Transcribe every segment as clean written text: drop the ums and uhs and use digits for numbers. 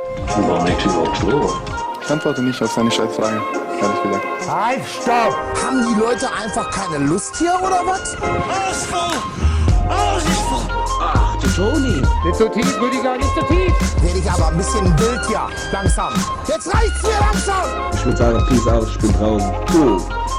Warum liegt hier überhaupt Stroh? Ich antworte nicht auf seine Scheißfrage, ehrlich gesagt. Halt, stopp! Haben die Leute einfach keine Lust hier oder was? Ach, du Toni. Nicht so tief, Rüdiger, nicht so tief. Werde ich aber ein bisschen wild hier. Langsam. Jetzt reicht's mir langsam! Ich würde sagen, peace out, ich bin draußen. Cool.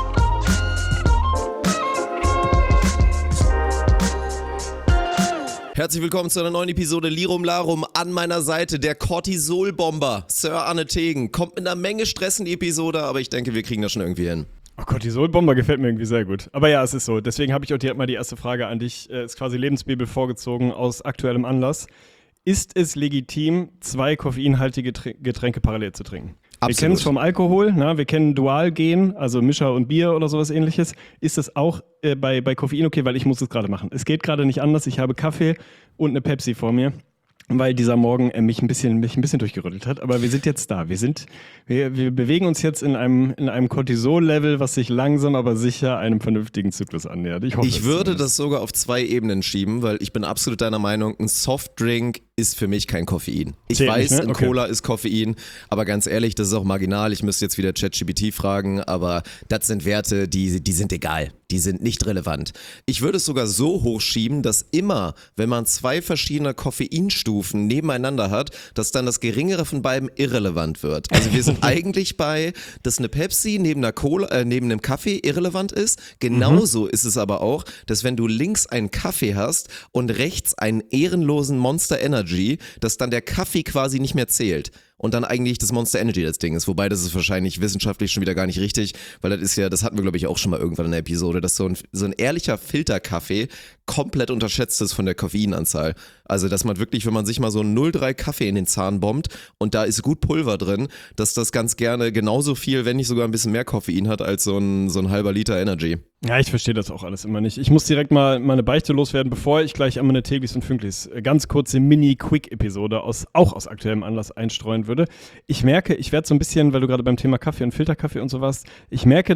Herzlich willkommen zu einer neuen Episode Lirum Larum. An meiner Seite der Cortisol-Bomber, Sir Arne Tegen. Kommt mit einer Menge Stress in die Episode, aber ich denke, wir kriegen das schon irgendwie hin. Oh, Cortisol-Bomber gefällt mir irgendwie sehr gut. Aber ja, es ist so. Deswegen habe ich auch direkt mal die erste Frage an dich. Ist quasi Lebensbibel vorgezogen aus aktuellem Anlass. Ist es legitim, 2 koffeinhaltige Getränke parallel zu trinken? Absolut. Wir kennen es vom Alkohol, wir kennen Dualgen, also Mischer und Bier oder sowas ähnliches. Ist das auch bei Koffein okay? Weil ich muss es gerade machen. Es geht gerade nicht anders. Ich habe Kaffee und eine Pepsi vor mir, weil dieser Morgen mich ein bisschen durchgerüttelt hat. Aber wir sind jetzt da. Wir bewegen uns jetzt in einem Cortisol-Level, was sich langsam aber sicher einem vernünftigen Zyklus annähert. Ich würde das sogar auf 2 Ebenen schieben, weil ich bin absolut deiner Meinung, ein Softdrink ist für mich kein Koffein. Ich Zählt weiß, nicht, ne? in Okay. Cola ist Koffein, aber ganz ehrlich, das ist auch marginal. Ich müsste jetzt wieder ChatGPT fragen, aber das sind Werte, die sind egal. Die sind nicht relevant. Ich würde es sogar so hochschieben, dass immer, wenn man 2 verschiedene Koffeinstufen nebeneinander hat, dass dann das geringere von beiden irrelevant wird. Also wir sind eigentlich bei, dass eine Pepsi neben einer Cola, neben einem Kaffee irrelevant ist. Genauso ist es aber auch, dass wenn du links einen Kaffee hast und rechts einen ehrenlosen Monster Energy, dass dann der Kaffee quasi nicht mehr zählt. Und dann eigentlich das Monster Energy das Ding ist. Wobei das ist wahrscheinlich wissenschaftlich schon wieder gar nicht richtig, weil das ist ja, das hatten wir glaube ich auch schon mal irgendwann in der Episode, dass so ein ehrlicher Filterkaffee komplett unterschätzt ist von der Koffeinanzahl. Also dass man wirklich, wenn man sich mal so einen 0,3 Kaffee in den Zahn bombt und da ist gut Pulver drin, dass das ganz gerne genauso viel, wenn nicht sogar ein bisschen mehr Koffein hat als so ein halber Liter Energy. Ja, ich verstehe das auch alles immer nicht. Ich muss direkt mal meine Beichte loswerden, bevor ich gleich an meine Teglis und Fünklis ganz kurze Mini-Quick-Episode auch aus aktuellem Anlass einstreuen würde. Ich merke, ich werde so ein bisschen, weil du gerade beim Thema Kaffee und Filterkaffee und so warst, ich merke,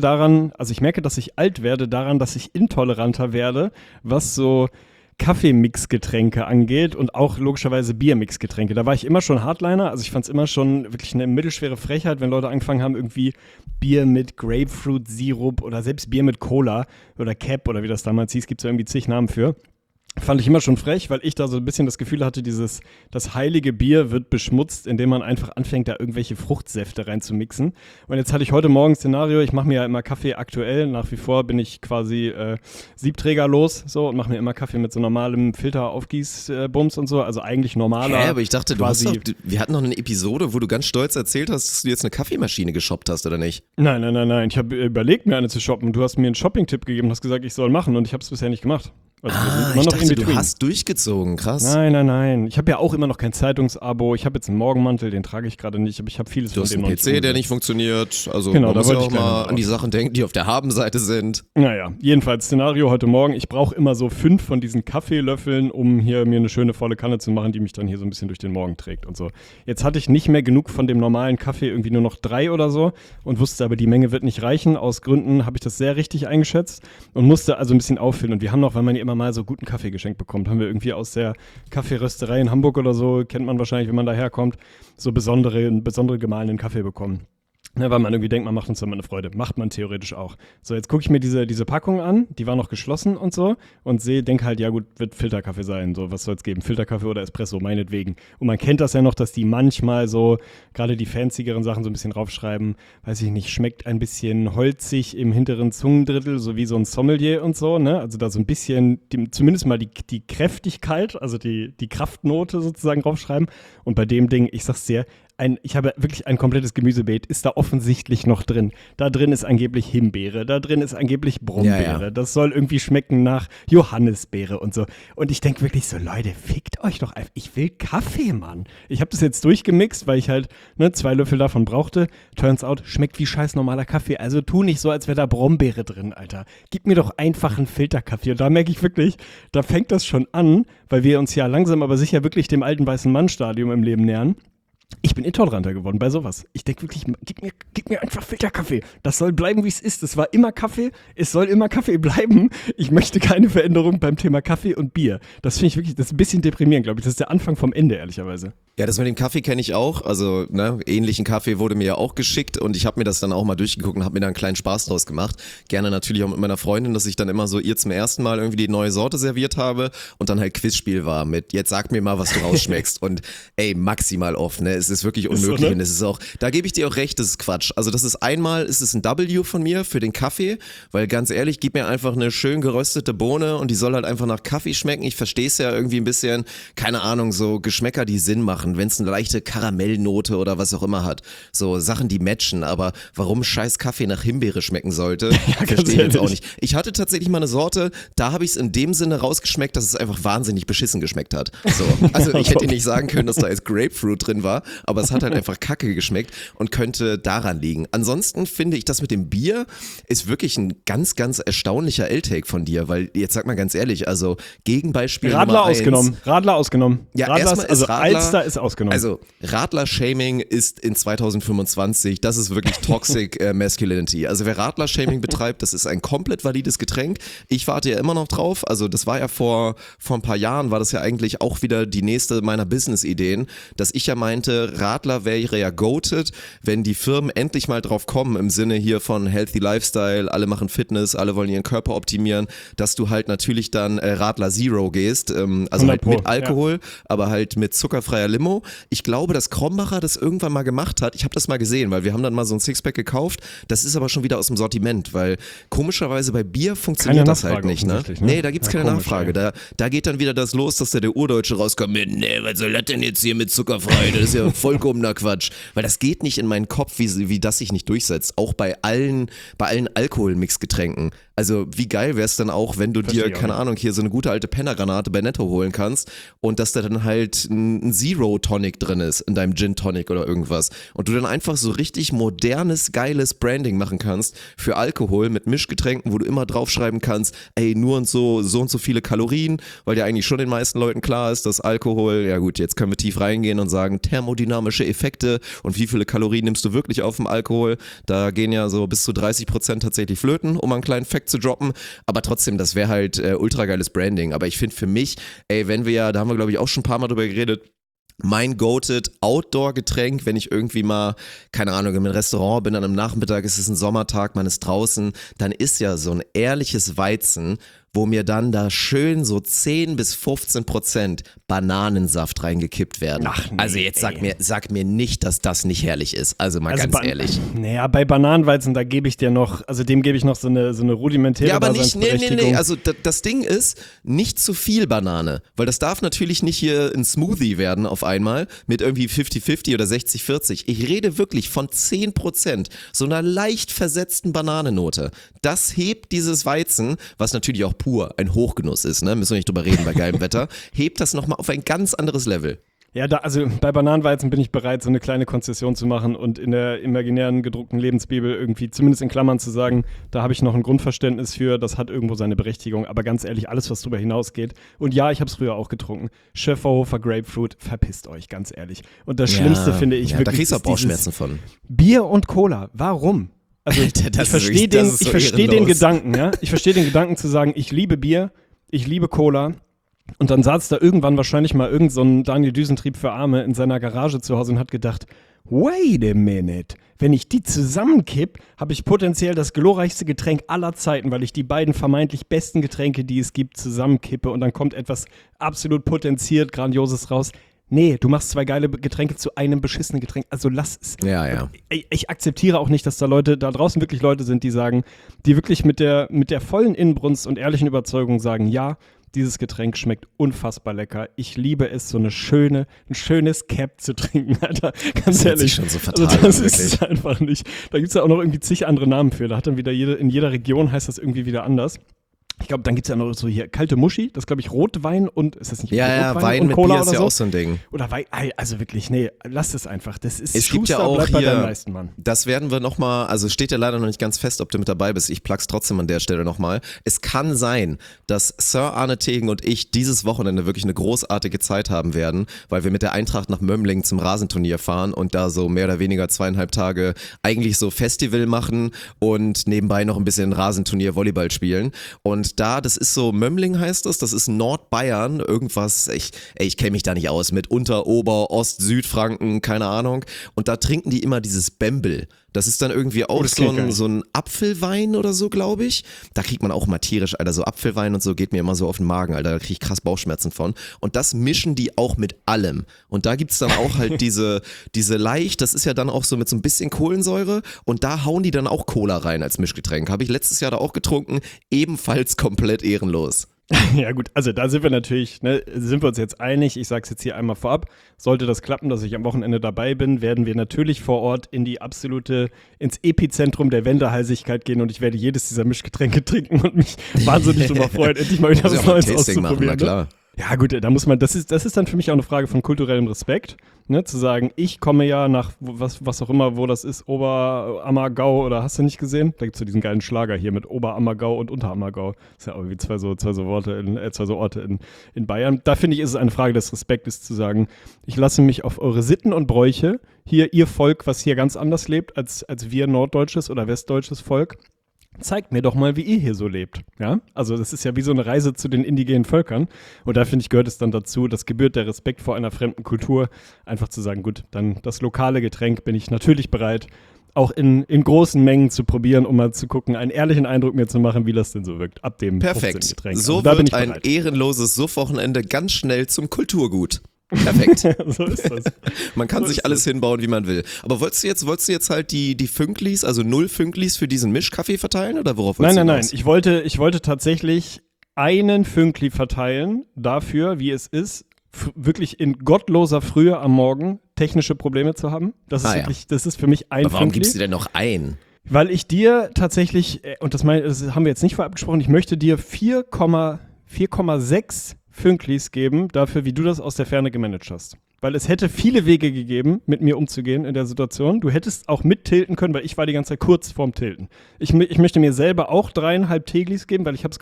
dass ich alt werde, daran, dass ich intoleranter werde, was so Kaffeemixgetränke angeht und auch logischerweise Biermixgetränke. Da war ich immer schon Hardliner, also ich fand es immer schon wirklich eine mittelschwere Frechheit, wenn Leute angefangen haben, irgendwie Bier mit Grapefruit-Sirup oder selbst Bier mit Cola oder Cap oder wie das damals hieß, gibt es ja irgendwie zig Namen für. Fand ich immer schon frech, weil ich da so ein bisschen das Gefühl hatte, das heilige Bier wird beschmutzt, indem man einfach anfängt, da irgendwelche Fruchtsäfte reinzumixen. Und jetzt hatte ich heute Morgen ein Szenario, ich mache mir ja immer Kaffee aktuell, nach wie vor bin ich quasi siebträgerlos so und mache mir immer Kaffee mit so normalem Filteraufgießbums und so, also eigentlich normaler. Aber ich dachte, wir hatten noch eine Episode, wo du ganz stolz erzählt hast, dass du jetzt eine Kaffeemaschine geshoppt hast, oder nicht? Nein, ich habe überlegt, mir eine zu shoppen. Du hast mir einen Shopping-Tipp gegeben, hast gesagt, ich soll machen und ich habe es bisher nicht gemacht. Also ich dachte, du hast durchgezogen, krass. Nein. Ich habe ja auch immer noch kein Zeitungsabo. Ich habe jetzt einen Morgenmantel, den trage ich gerade nicht, aber ich habe vieles von dem noch nicht. Du hast einen PC, der nicht funktioniert. Also genau, man muss ja auch mal an die Sachen denken, die auf der Habenseite sind. Naja, jedenfalls Szenario heute Morgen. Ich brauche immer so 5 von diesen Kaffeelöffeln, um hier mir eine schöne volle Kanne zu machen, die mich dann hier so ein bisschen durch den Morgen trägt und so. Jetzt hatte ich nicht mehr genug von dem normalen Kaffee, irgendwie nur noch 3 oder so und wusste aber, die Menge wird nicht reichen. Aus Gründen habe ich das sehr richtig eingeschätzt und musste also ein bisschen auffüllen. Und wir haben noch, weil man hier immer mal so guten Kaffee geschenkt bekommt, haben wir irgendwie aus der Kaffeerösterei in Hamburg oder so, kennt man wahrscheinlich, wenn man daherkommt, so besondere gemahlenen Kaffee bekommen. Ne, weil man irgendwie denkt, man macht uns damit eine Freude. Macht man theoretisch auch. So, jetzt gucke ich mir diese Packung an, die war noch geschlossen und so und denke halt, ja gut, wird Filterkaffee sein, so, was soll es geben? Filterkaffee oder Espresso, meinetwegen. Und man kennt das ja noch, dass die manchmal so, gerade die fanzigeren Sachen so ein bisschen draufschreiben, weiß ich nicht, schmeckt ein bisschen holzig im hinteren Zungendrittel, so wie so ein Sommelier und so, ne? Also da so ein bisschen, zumindest mal die Kräftigkeit, also die Kraftnote sozusagen draufschreiben. Und bei dem Ding, ich sag's dir, ich habe wirklich ein komplettes Gemüsebeet, ist da offensichtlich noch drin. Da drin ist angeblich Himbeere, da drin ist angeblich Brombeere. Ja. Das soll irgendwie schmecken nach Johannisbeere und so. Und ich denke wirklich so, Leute, fickt euch doch einfach. Ich will Kaffee, Mann. Ich habe das jetzt durchgemixt, weil ich halt 2 Löffel davon brauchte. Turns out, schmeckt wie scheiß normaler Kaffee. Also tu nicht so, als wäre da Brombeere drin, Alter. Gib mir doch einfach einen Filterkaffee. Und da merke ich wirklich, da fängt das schon an, weil wir uns ja langsam aber sicher wirklich dem alten weißen Mann-Stadium im Leben nähern. Ich bin intoleranter geworden bei sowas. Ich denke wirklich, gib mir einfach Filterkaffee. Das soll bleiben, wie es ist. Es war immer Kaffee, es soll immer Kaffee bleiben. Ich möchte keine Veränderung beim Thema Kaffee und Bier. Das finde ich wirklich, das ist ein bisschen deprimierend, glaube ich. Das ist der Anfang vom Ende, ehrlicherweise. Ja, das mit dem Kaffee kenne ich auch. Also, ähnlichen Kaffee wurde mir ja auch geschickt und ich habe mir das dann auch mal durchgeguckt und habe mir da einen kleinen Spaß draus gemacht. Gerne natürlich auch mit meiner Freundin, dass ich dann immer so ihr zum ersten Mal irgendwie die neue Sorte serviert habe und dann halt Quizspiel war mit, jetzt sag mir mal, was du rausschmeckst. Und ey, maximal oft, ne? Es ist wirklich unmöglich. so, ne? Und es ist auch, da gebe ich dir auch recht, das ist Quatsch. Also das ist einmal, ist es ein W von mir für den Kaffee, weil ganz ehrlich, gib mir einfach eine schön geröstete Bohne und die soll halt einfach nach Kaffee schmecken. Ich verstehe es ja irgendwie ein bisschen, keine Ahnung, so Geschmäcker, die Sinn machen, wenn es eine leichte Karamellnote oder was auch immer hat. So Sachen, die matchen, aber warum scheiß Kaffee nach Himbeere schmecken sollte, verstehe ich jetzt auch nicht. Ich hatte tatsächlich mal eine Sorte, da habe ich es in dem Sinne rausgeschmeckt, dass es einfach wahnsinnig beschissen geschmeckt hat. So. Also ich hätte nicht sagen können, dass da jetzt Grapefruit drin war, aber es hat halt einfach kacke geschmeckt und könnte daran liegen. Ansonsten finde ich, das mit dem Bier ist wirklich ein ganz, ganz erstaunlicher L-Take von dir, weil jetzt sag mal ganz ehrlich, also Gegenbeispiel Radler Nummer 1, ausgenommen. Radler ausgenommen. Ja, Radler erstmal ist Radler, Alster ist ausgenommen. Also Radler-Shaming ist in 2025, das ist wirklich Toxic Masculinity. Also wer Radler-Shaming betreibt, das ist ein komplett valides Getränk. Ich warte ja immer noch drauf. Also das war ja vor ein paar Jahren, war das ja eigentlich auch wieder die nächste meiner Business-Ideen, dass ich ja meinte, Radler wäre ja goated, wenn die Firmen endlich mal drauf kommen, im Sinne hier von Healthy Lifestyle, alle machen Fitness, alle wollen ihren Körper optimieren, dass du halt natürlich dann Radler Zero gehst, also halt mit Alkohol, aber halt mit zuckerfreier Limo. Ich glaube, dass Krombacher das irgendwann mal gemacht hat. Ich habe das mal gesehen, weil wir haben dann mal so ein Sixpack gekauft. Das ist aber schon wieder aus dem Sortiment, weil komischerweise bei Bier funktioniert das halt nicht. Ne? Nee, da gibt's keine Nachfrage. Da geht dann wieder das los, dass der Urdeutsche rauskommt mit, nee, was soll das denn jetzt hier mit zuckerfrei? Das ist ja vollkommener Quatsch. Weil das geht nicht in meinen Kopf, wie das sich nicht durchsetzt. Auch bei allen Alkoholmixgetränken. Also wie geil wäre es dann auch, wenn du dir, keine Ahnung, hier so eine gute alte Pennergranate bei Netto holen kannst und dass da dann halt ein Zero Tonic drin ist in deinem Gin Tonic oder irgendwas und du dann einfach so richtig modernes, geiles Branding machen kannst für Alkohol mit Mischgetränken, wo du immer draufschreiben kannst, ey, nur und so viele Kalorien, weil ja eigentlich schon den meisten Leuten klar ist, dass Alkohol, ja gut, jetzt können wir tief reingehen und sagen, thermodynamische Effekte und wie viele Kalorien nimmst du wirklich auf dem Alkohol, da gehen ja so bis zu 30% tatsächlich flöten, um einen kleinen Fact zu droppen, aber trotzdem, das wäre halt ultra geiles Branding, aber ich finde für mich, ey, wenn wir ja, da haben wir glaube ich auch schon ein paar Mal drüber geredet, mein goated Outdoor-Getränk, wenn ich irgendwie mal, keine Ahnung, im Restaurant bin, an einem Nachmittag, ist es ein Sommertag, man ist draußen, dann ist ja so ein ehrliches Weizen, wo mir dann da schön so 10-15% Bananensaft reingekippt werden. Ach nee, also jetzt sag mir nicht, dass das nicht herrlich ist. Also mal ganz ehrlich. Naja, bei Bananenweizen, da gebe ich dir noch, also dem gebe ich noch so eine rudimentäre Nee. Also das Ding ist, nicht zu viel Banane, weil das darf natürlich nicht hier ein Smoothie werden auf einmal mit irgendwie 50-50 oder 60-40. Ich rede wirklich von 10%, so einer leicht versetzten Bananennote. Das hebt dieses Weizen, was natürlich auch pur ein Hochgenuss ist, ne? Müssen wir nicht drüber reden bei geilem Wetter, hebt das nochmal auf ein ganz anderes Level. Ja, also bei Bananenweizen bin ich bereit, so eine kleine Konzession zu machen und in der imaginären gedruckten Lebensbibel irgendwie zumindest in Klammern zu sagen, da habe ich noch ein Grundverständnis für, das hat irgendwo seine Berechtigung, aber ganz ehrlich, alles, was drüber hinausgeht, und ja, ich habe es früher auch getrunken, Schäferhofer Grapefruit, verpisst euch, ganz ehrlich. Und das Schlimmste finde ich wirklich, da kriegst du auch ist Bauchschmerzen von. Bier und Cola, warum? Also ich verstehe den Gedanken, ja. Ich verstehe den Gedanken zu sagen, ich liebe Bier, ich liebe Cola. Und dann saß da irgendwann wahrscheinlich mal irgend so ein Daniel Düsentrieb für Arme in seiner Garage zu Hause und hat gedacht, wait a minute, wenn ich die zusammenkipp, habe ich potenziell das glorreichste Getränk aller Zeiten, weil ich die beiden vermeintlich besten Getränke, die es gibt, zusammenkippe und dann kommt etwas absolut potenziert Grandioses raus. Nee, du machst zwei geile Getränke zu einem beschissenen Getränk. Also lass es. Ja. Ich akzeptiere auch nicht, dass da draußen wirklich Leute sind, die sagen, die wirklich mit der vollen Inbrunst und ehrlichen Überzeugung sagen, ja, dieses Getränk schmeckt unfassbar lecker. Ich liebe es, so ein schönes Cap zu trinken, Alter. Ganz ehrlich. Schon so fatal also das ist es einfach nicht. Da gibt es ja auch noch irgendwie zig andere Namen für. Da hat dann wieder in jeder Region heißt das irgendwie wieder anders. Ich glaube, dann gibt es ja noch so hier kalte Muschi, das glaube ich Rotwein und, ist das nicht Ja, Rotwein Wein und mit Cola Bier oder ist ja so? auch so ein Ding. Oder Wein, also wirklich, nee, lasst es einfach. Das ist Es gibt ja Schuster, auch bleib bei deinen hier, Leisten, Mann. das werden wir nochmal, also steht ja leider noch nicht ganz fest, ob du mit dabei bist. Ich plug's trotzdem an der Stelle nochmal. Es kann sein, dass Sir Arne Tegen und ich dieses Wochenende wirklich eine großartige Zeit haben werden, weil wir mit der Eintracht nach Mömmling zum Rasenturnier fahren und da so mehr oder weniger 2,5 Tage eigentlich so Festival machen und nebenbei noch ein bisschen Rasenturnier Volleyball spielen. Und da, das ist so, Mömmling heißt das ist Nordbayern, irgendwas, ich kenne mich da nicht aus, mit Unter-, Ober-, Ost-, Südfranken, keine Ahnung. Und da trinken die immer dieses Bembel. Das ist dann irgendwie auch so ein Apfelwein oder so, glaube ich. Da kriegt man auch mal tierisch, Alter, so Apfelwein und so geht mir immer so auf den Magen, Alter, da kriege ich krass Bauchschmerzen von. Und das mischen die auch mit allem. Und da gibt's dann auch halt diese leicht, das ist ja dann auch so mit so ein bisschen Kohlensäure und da hauen die dann auch Cola rein als Mischgetränk. Habe ich letztes Jahr da auch getrunken, ebenfalls komplett ehrenlos. Ja gut, also da sind wir natürlich, sind wir uns jetzt einig, ich sag's jetzt hier einmal vorab, sollte das klappen, dass ich am Wochenende dabei bin, werden wir natürlich vor Ort ins Epizentrum der Wendehalsigkeit gehen und ich werde jedes dieser Mischgetränke trinken und mich wahnsinnig darüber freuen, endlich mal wieder was Neues auszuprobieren. Na klar. Ja gut, da muss man, das ist dann für mich auch eine Frage von kulturellem Respekt, ne, zu sagen, ich komme ja nach, was auch immer, wo das ist, Oberammergau oder hast du nicht gesehen? Da gibt's so diesen geilen Schlager hier mit Oberammergau und Unterammergau. Das ist ja irgendwie zwei so Orte in Bayern. Da finde ich, ist es eine Frage des Respektes zu sagen, ich lasse mich auf eure Sitten und Bräuche, hier ihr Volk, was hier ganz anders lebt als wir norddeutsches oder westdeutsches Volk. Zeigt mir doch mal, wie ihr hier so lebt. Ja? Also das ist ja wie so eine Reise zu den indigenen Völkern. Und da, finde ich, gehört es dann dazu, das gebührt der Respekt vor einer fremden Kultur, einfach zu sagen, gut, dann das lokale Getränk bin ich natürlich bereit, auch in großen Mengen zu probieren, um mal zu gucken, einen ehrlichen Eindruck mir zu machen, wie das denn so wirkt, ab dem 15. Perfekt. Getränk. So also, da bin wird ich ein bereit. ehrenloses Suffwochenende ganz schnell zum Kulturgut. Perfekt. So ist das. Man kann sich alles hinbauen, wie man will. Aber wolltest du jetzt halt die Fünklis, also 0 Fünklis für diesen Mischkaffee verteilen oder worauf wolltest du Nein. hinaus? Ich wollte tatsächlich einen Fünkli verteilen dafür, wie es ist, wirklich in gottloser Frühe am Morgen technische Probleme zu haben. Das ist für mich ein Aber warum Fünkli. gibst du denn noch ein? Weil ich dir tatsächlich, und das haben wir jetzt nicht vorab gesprochen, ich möchte dir 4,6 Fünklis geben dafür, wie du das aus der Ferne gemanagt hast. Weil es hätte viele Wege gegeben, mit mir umzugehen in der Situation. Du hättest auch mittilten können, weil ich war die ganze Zeit kurz vorm Tilten. Ich möchte mir selber auch 3,5 Teglis geben, weil ich habe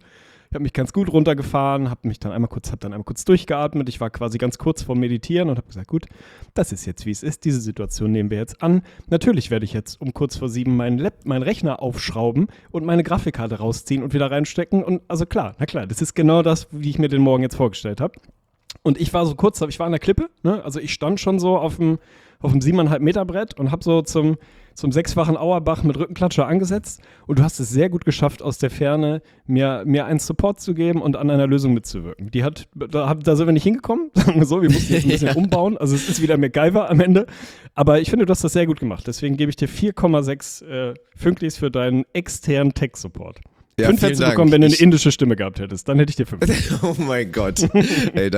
mich ganz gut runtergefahren, habe dann einmal kurz durchgeatmet. Ich war quasi ganz kurz vorm Meditieren und habe gesagt, gut, das ist jetzt, wie es ist. Diese Situation nehmen wir jetzt an. Natürlich werde ich jetzt um kurz vor 7 meinen Rechner aufschrauben und meine Grafikkarte rausziehen und wieder reinstecken. Und also klar, das ist genau das, wie ich mir den Morgen jetzt vorgestellt habe. Und ich war so kurz, ich war an der Klippe, ne? Also ich stand schon so auf dem 7,5 Meter Brett und habe so zum 6-fachen Auerbach mit Rückenklatscher angesetzt und du hast es sehr gut geschafft, aus der Ferne mir einen Support zu geben und an einer Lösung mitzuwirken. Da sind wir nicht hingekommen, sagen wir so, wir mussten jetzt ein bisschen umbauen, also es ist wieder MacGyver am Ende, aber ich finde, du hast das sehr gut gemacht, deswegen gebe ich dir 4,6 Fünklis für deinen externen Tech-Support. Ja, 5 hättest du bekommen, wenn du eine indische Stimme gehabt hättest. Dann hätte ich dir 5. Oh mein Gott. Ey,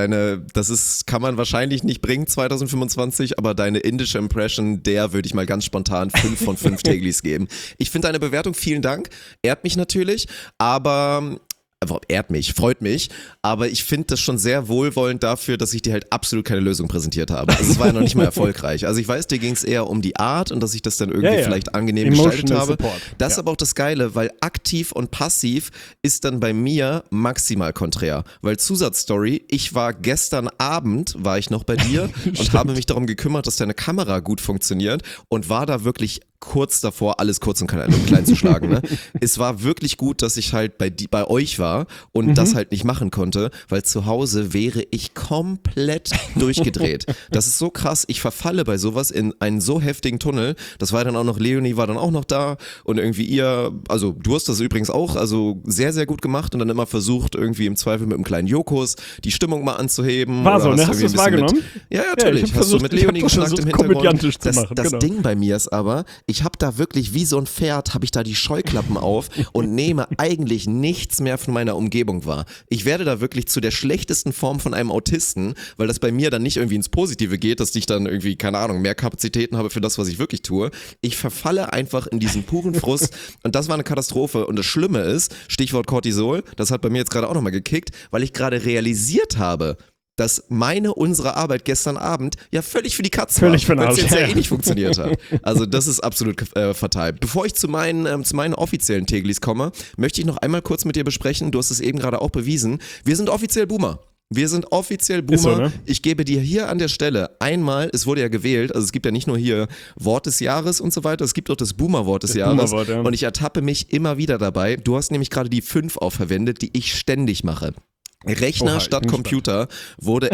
kann man wahrscheinlich nicht bringen 2025, aber deine indische Impression, der würde ich mal ganz spontan 5 von 5 Teglis geben. Ich finde deine Bewertung, vielen Dank, ehrt mich natürlich, aber freut mich, aber ich finde das schon sehr wohlwollend dafür, dass ich dir halt absolut keine Lösung präsentiert habe. Also es war ja noch nicht mal erfolgreich. Also ich weiß, dir ging es eher um die Art und dass ich das dann irgendwie vielleicht angenehm gestaltet habe. Support. Das ist aber auch das Geile, weil aktiv und passiv ist dann bei mir maximal konträr. Weil Zusatzstory, ich war gestern Abend, war ich noch bei dir und habe mich darum gekümmert, dass deine Kamera gut funktioniert und war da wirklich kurz davor, alles kurz und klein zu schlagen. Ne? Es war wirklich gut, dass ich halt bei euch war und das halt nicht machen konnte, weil zu Hause wäre ich komplett durchgedreht. Das ist so krass, ich verfalle bei sowas in einen so heftigen Tunnel. Das war dann auch noch, Leonie war dann auch noch da und irgendwie also du hast das übrigens auch, also sehr, sehr gut gemacht und dann immer versucht, irgendwie im Zweifel mit einem kleinen Jokos die Stimmung mal anzuheben. War so, ne? Hast du es wahrgenommen? Ja, natürlich. Hast du mit Leonie geschnackt im Hintergrund. komödiantisch zu machen. Das Ding bei mir ist aber, ich habe da wirklich wie so ein Pferd, habe ich da die Scheuklappen auf und nehme eigentlich nichts mehr von meiner Umgebung wahr. Ich werde da wirklich zu der schlechtesten Form von einem Autisten, weil das bei mir dann nicht irgendwie ins Positive geht, dass ich dann irgendwie, keine Ahnung, mehr Kapazitäten habe für das, was ich wirklich tue. Ich verfalle einfach in diesen puren Frust und das war eine Katastrophe. Und das Schlimme ist, Stichwort Cortisol, das hat bei mir jetzt gerade auch nochmal gekickt, weil ich gerade realisiert habe, dass unsere Arbeit gestern Abend ja völlig für die Katze war, weil es jetzt ja eh nicht funktioniert hat. Also das ist absolut fatal. Bevor ich zu meinen offiziellen Teglis komme, möchte ich noch einmal kurz mit dir besprechen, du hast es eben gerade auch bewiesen, wir sind offiziell Boomer. Wir sind offiziell Boomer. So, ne? Ich gebe dir hier an der Stelle einmal, es wurde ja gewählt, also es gibt ja nicht nur hier Wort des Jahres und so weiter, es gibt auch das Boomer-Wort des Jahres. Boomer-Wort, ja. Und ich ertappe mich immer wieder dabei. Du hast nämlich gerade die 5 verwendet, die ich ständig mache. Rechner statt Computer wurde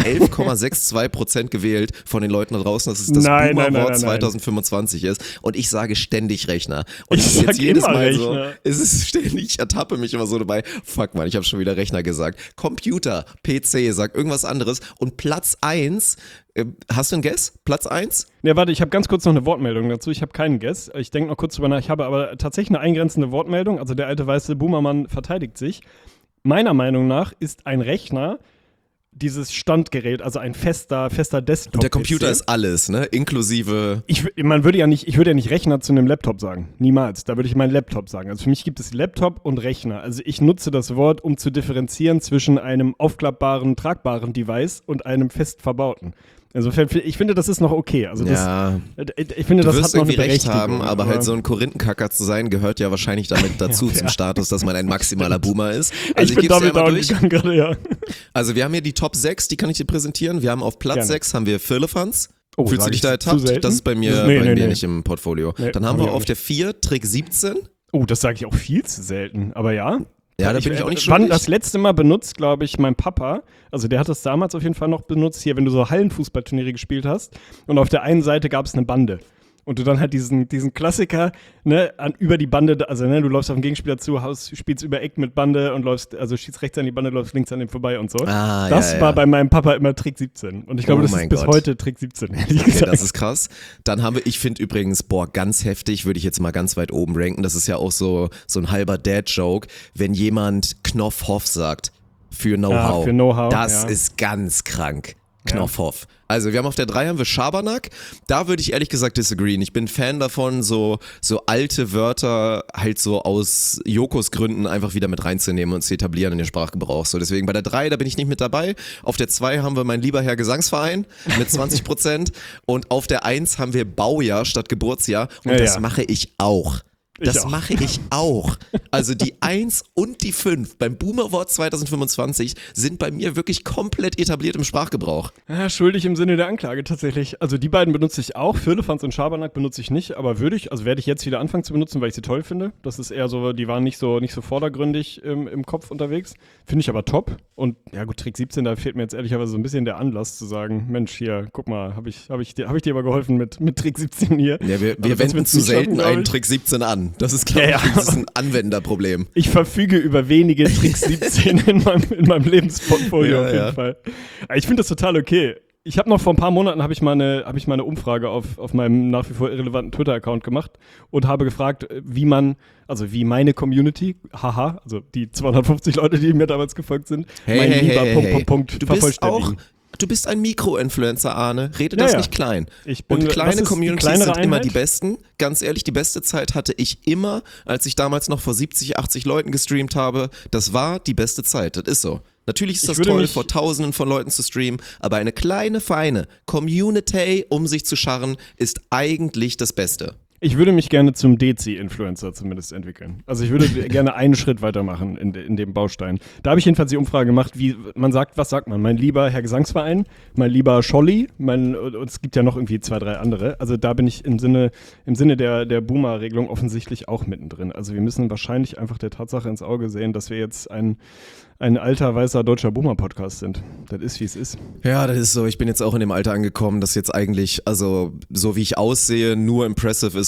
11,62% gewählt von den Leuten da draußen, dass es das Boomer-Wort 2025 ist. Und ich sage ständig Rechner. Und ich es ist jetzt jedes Mal Rechner. so, es ist ständig, ich ertappe mich immer so dabei, fuck man, ich habe schon wieder Rechner gesagt. Computer, PC, sag irgendwas anderes. Und Platz 1, hast du einen Guess? Platz 1? Ne, warte, ich habe ganz kurz noch eine Wortmeldung dazu. Ich habe keinen Guess. Ich denke noch kurz drüber nach. Ich habe aber tatsächlich eine eingrenzende Wortmeldung. Also der alte weiße Boomermann verteidigt sich. Meiner Meinung nach ist ein Rechner dieses Standgerät, also ein fester Desktop. Und der Computer ist alles, ne? Inklusive. Ich würde ja nicht Rechner zu einem Laptop sagen. Niemals. Da würde ich meinen Laptop sagen. Also für mich gibt es Laptop und Rechner. Also ich nutze das Wort, um zu differenzieren zwischen einem aufklappbaren, tragbaren Device und einem fest verbauten. Insofern, ich finde, das ist noch okay. Also das, ja, ich finde, das du hat wirst noch eine irgendwie recht Berechtigung. haben, aber halt so ein Korinthenkacker zu sein, gehört ja wahrscheinlich damit dazu, zum Status, dass man ein maximaler Boomer ist. Also ich bin geb's dir damit einmal durch. gegangen gerade, ja. Also wir haben hier die Top 6, die kann ich dir präsentieren. Wir haben auf Platz Gerne. 6 haben wir Firlefanz. Oh, Fühlst du dich da ertappt? zu selten? Das ist bei mir, Nee. nicht im Portfolio. Nee, Dann haben hab wir ich auf auch der 4 Trick 17. Oh, das sage ich auch viel zu selten. Aber ja. Ja, da bin ich auch nicht Wann schuldig. das letzte Mal benutzt, glaube ich, mein Papa, also der hat das damals auf jeden Fall noch benutzt, hier, wenn du so Hallenfußballturniere gespielt hast und auf der einen Seite gab es eine Bande und du dann halt diesen Klassiker, ne, über die Bande, also ne, du läufst auf den Gegenspieler zu, spielst über Eck mit Bande und schießt rechts an die Bande, läufst links an dem vorbei und so. Das war bei meinem Papa immer Trick 17 und ich glaube, das ist bis heute Trick 17, ehrlich gesagt. Okay, das ist krass. Dann haben wir, ich finde übrigens, ganz heftig, würde ich jetzt mal ganz weit oben ranken, das ist ja auch so ein halber Dad-Joke, wenn jemand Knopfhoff sagt für Know-how. Für Know-how, das ja. ist ganz krank. Knopfhoff. Also wir haben auf der 3 haben wir Schabernack. Da würde ich ehrlich gesagt disagreeen. Ich bin Fan davon, so alte Wörter halt so aus Jokos Gründen einfach wieder mit reinzunehmen und zu etablieren in den Sprachgebrauch. So deswegen bei der 3, da bin ich nicht mit dabei. Auf der 2 haben wir mein lieber Herr Gesangsverein mit 20%. Und auf der 1 haben wir Baujahr statt Geburtsjahr. Und das mache ich auch. Das mache ich auch. Also die 1 und die 5 beim Boomer-Wort 2025 sind bei mir wirklich komplett etabliert im Sprachgebrauch. Ja, schuldig im Sinne der Anklage tatsächlich. Also die beiden benutze ich auch. Firlefanz und Schabernack benutze ich nicht, aber werde ich jetzt wieder anfangen zu benutzen, weil ich sie toll finde. Das ist eher so, die waren nicht so vordergründig im Kopf unterwegs. Finde ich aber top. Und ja gut, Trick 17, da fehlt mir jetzt ehrlicherweise so ein bisschen der Anlass zu sagen, Mensch, hier, guck mal, hab ich dir aber geholfen mit Trick 17 hier. Ja, wir wenden zu selten einen Trick 17 an. Das ist, glaube ich, das ist ein Anwenderproblem. Ich verfüge über wenige Trick 17 in meinem Lebensportfolio auf jeden Fall. Aber ich finde das total okay. Ich habe noch vor ein paar Monaten habe ich mal eine Umfrage auf meinem nach wie vor irrelevanten Twitter-Account gemacht und habe gefragt, wie meine Community, also die 250 Leute, die mir damals gefolgt sind, Punkt vervollständigen. Du bist ein Mikro-Influencer, Arne. Rede das nicht klein. Und kleine Communities sind immer die besten. Ganz ehrlich, die beste Zeit hatte ich immer, als ich damals noch vor 70, 80 Leuten gestreamt habe. Das war die beste Zeit. Das ist so. Natürlich ist das toll, vor Tausenden von Leuten zu streamen, aber eine kleine, feine Community um sich zu scharren, ist eigentlich das Beste. Ich würde mich gerne zum Dezi-Influencer zumindest entwickeln. Also ich würde gerne einen Schritt weitermachen in dem Baustein. Da habe ich jedenfalls die Umfrage gemacht, was sagt man? Mein lieber Herr Gesangsverein, mein lieber Scholli, und es gibt ja noch irgendwie 2, 3 andere. Also da bin ich im Sinne der Boomer-Regelung offensichtlich auch mittendrin. Also wir müssen wahrscheinlich einfach der Tatsache ins Auge sehen, dass wir jetzt ein alter, weißer, deutscher Boomer-Podcast sind. Das ist, wie es ist. Ja, das ist so. Ich bin jetzt auch in dem Alter angekommen, dass jetzt eigentlich, also so wie ich aussehe, nur impressive ist,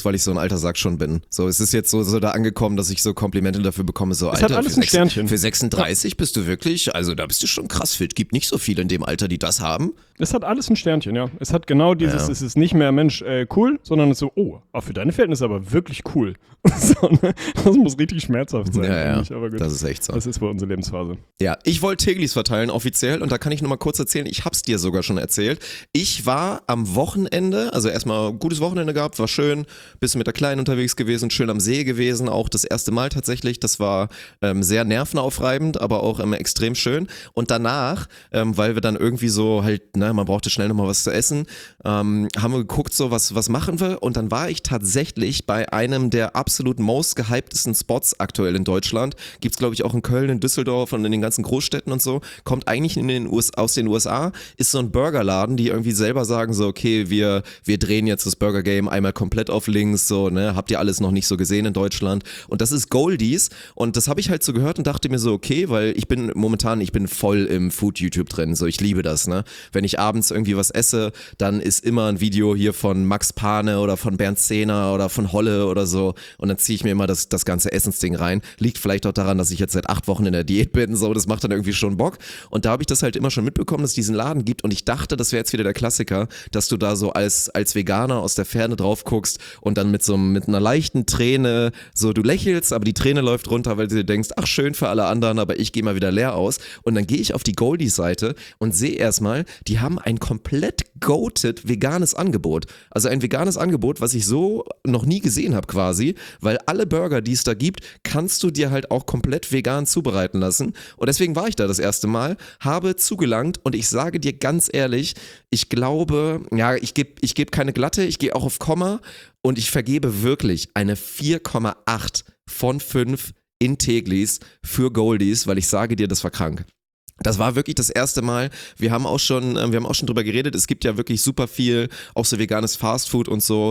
weil ich so ein alter Sack schon bin. So, es ist jetzt so da angekommen, dass ich so Komplimente dafür bekomme, so Es Alter, hat alles für ein Sternchen. Für 36 bist du wirklich, also da bist du schon krass fit. Gibt nicht so viele in dem Alter, die das haben. Es hat alles ein Sternchen, ja. Es hat genau dieses, Ja. es ist nicht mehr, Mensch, cool, sondern es ist so, oh, für deine Verhältnisse aber wirklich cool. So, ne? Das muss richtig schmerzhaft sein. Ja, eigentlich, aber gut. das ist echt so. Das ist wohl unsere Lebensphase. Ja, ich wollte Teglis verteilen offiziell und da kann ich nur mal kurz erzählen, ich hab's dir sogar schon erzählt. Ich war am Wochenende, also erstmal ein gutes Wochenende gehabt, war schön, bisschen mit der Kleinen unterwegs gewesen, schön am See gewesen, auch das erste Mal tatsächlich, das war sehr nervenaufreibend, aber auch extrem schön. Und danach, weil wir dann irgendwie so halt, man brauchte schnell nochmal was zu essen, haben wir geguckt, so was machen wir, und dann war ich tatsächlich bei einem der absolut most gehyptesten Spots aktuell in Deutschland. Gibt's glaube ich auch in Köln, in Düsseldorf und in den ganzen Großstädten und so. Kommt eigentlich aus den USA, ist so ein Burgerladen, die irgendwie selber sagen so, okay, wir drehen jetzt das Burger Game einmal komplett auf links, so, ne, habt ihr alles noch nicht so gesehen in Deutschland. Und das ist Goldies, und das habe ich halt so gehört und dachte mir so, okay, weil ich bin voll im Food-YouTube drin, so, ich liebe das, ne. Wenn ich abends irgendwie was esse, dann ist immer ein Video hier von Max Pane oder von Bernd Zehner oder von Holle oder so, und dann ziehe ich mir immer das ganze Essensding rein. Liegt vielleicht auch daran, dass ich jetzt seit 8 Wochen in der Diät bin, so, das macht dann irgendwie schon Bock. Und da habe ich das halt immer schon mitbekommen, dass es diesen Laden gibt, und ich dachte, das wäre jetzt wieder der Klassiker, dass du da so als Veganer aus der Ferne drauf guckst und dann mit einer leichten Träne, so, du lächelst, aber die Träne läuft runter, weil du dir denkst, ach, schön für alle anderen, aber ich gehe mal wieder leer aus. Und dann gehe ich auf die Goldies-Seite und sehe erstmal, die haben ein komplett goated veganes Angebot. Also ein veganes Angebot, was ich so noch nie gesehen habe quasi, weil alle Burger, die es da gibt, kannst du dir halt auch komplett vegan zubereiten lassen. Und deswegen war ich da das erste Mal, habe zugelangt, und ich sage dir ganz ehrlich, ich glaube, ja, ich geb keine Glatte, ich gehe auch auf Komma, und ich vergebe wirklich eine 4,8 von 5 in Teglis für Goldies, weil ich sage dir, das war krank. Das war wirklich das erste Mal. Wir haben auch schon drüber geredet. Es gibt ja wirklich super viel, auch so veganes Fastfood und so.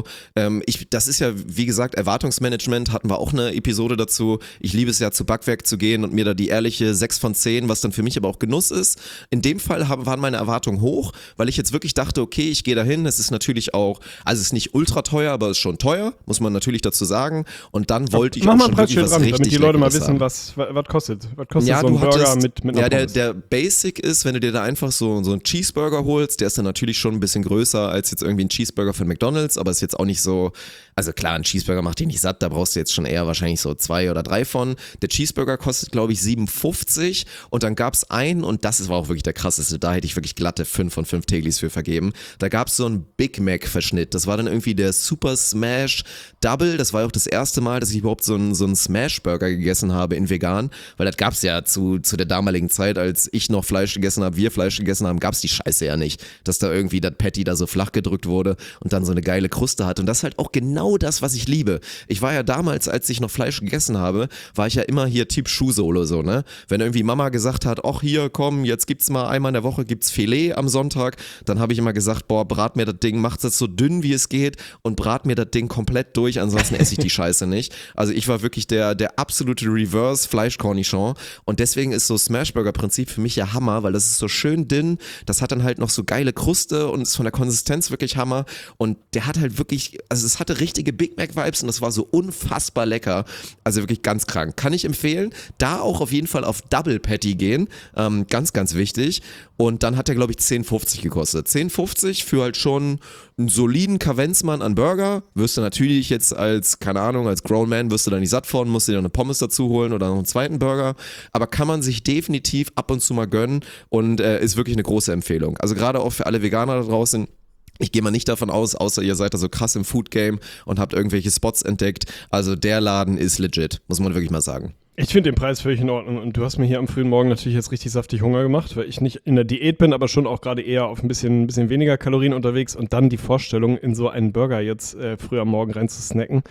Das ist ja, wie gesagt, Erwartungsmanagement, hatten wir auch eine Episode dazu. Ich liebe es ja, zu Backwerk zu gehen und mir da die ehrliche 6 von 10, was dann für mich aber auch Genuss ist. In dem Fall waren meine Erwartungen hoch, weil ich jetzt wirklich dachte, okay, ich gehe dahin. Es ist natürlich auch, also es ist nicht ultra teuer, aber es ist schon teuer, muss man natürlich dazu sagen. Und dann wollte ich auch schon wirklich was richtig damit die Leute mal Leckeres wissen, haben. was kostet. Was kostet Ja, so ein du Burger hattest, mit einer ja, Pommes? der Basic ist, wenn du dir da einfach so einen Cheeseburger holst, der ist dann natürlich schon ein bisschen größer als jetzt irgendwie ein Cheeseburger von McDonald's, aber ist jetzt auch nicht so, also klar, ein Cheeseburger macht dich nicht satt, da brauchst du jetzt schon eher wahrscheinlich so 2 oder 3 von. Der Cheeseburger kostet, glaube ich, 7,50, und dann gab's einen, und das war auch wirklich der krasseste, da hätte ich wirklich glatte 5 von 5 Teglis für vergeben. Da gab's so einen Big Mac Verschnitt, das war dann irgendwie der Super Smash Double, das war auch das erste Mal, dass ich überhaupt so einen Smash Burger gegessen habe in vegan, weil das gab's ja zu der damaligen Zeit, als ich noch Fleisch gegessen habe, wir Fleisch gegessen haben, gab's die Scheiße ja nicht, dass da irgendwie das Patty da so flach gedrückt wurde und dann so eine geile Kruste hat, und das ist halt auch genau das, was ich liebe. Ich war ja damals, als ich noch Fleisch gegessen habe, war ich ja immer hier Typ Schuhsohle, so, ne? Wenn irgendwie Mama gesagt hat, ach hier, komm, jetzt gibt's mal einmal in der Woche gibt's Filet am Sonntag, dann habe ich immer gesagt, boah, brat mir das Ding, macht das so dünn wie es geht und brat mir das Ding komplett durch, ansonsten esse ich die Scheiße nicht. Also ich war wirklich der absolute Reverse Fleischkornichon, und deswegen ist so Smashburger-Prinzip für mich ja Hammer, weil das ist so schön dünn, das hat dann halt noch so geile Kruste und ist von der Konsistenz wirklich Hammer, und der hat halt wirklich, also es hatte richtige Big Mac Vibes, und das war so unfassbar lecker, also wirklich ganz krank. Kann ich empfehlen, da auch auf jeden Fall auf Double Patty gehen, ganz, ganz wichtig, und dann hat der, glaube ich, 10,50 gekostet. 10,50 für halt schon einen soliden Kavenzmann an Burger, wirst du natürlich jetzt als, keine Ahnung, als Grown Man wirst du da nicht satt von, musst dir dann eine Pommes dazu holen oder noch einen zweiten Burger, aber kann man sich definitiv ab und zu mal gönnen, und ist wirklich eine große Empfehlung. Also gerade auch für alle Veganer da draußen, ich gehe mal nicht davon aus, außer ihr seid da so krass im Food-Game und habt irgendwelche Spots entdeckt, also der Laden ist legit, muss man wirklich mal sagen. Ich finde den Preis völlig in Ordnung, und du hast mir hier am frühen Morgen natürlich jetzt richtig saftig Hunger gemacht, weil ich nicht in der Diät bin, aber schon auch gerade eher auf ein bisschen weniger Kalorien unterwegs, und dann die Vorstellung, in so einen Burger jetzt früh am Morgen rein zu snacken,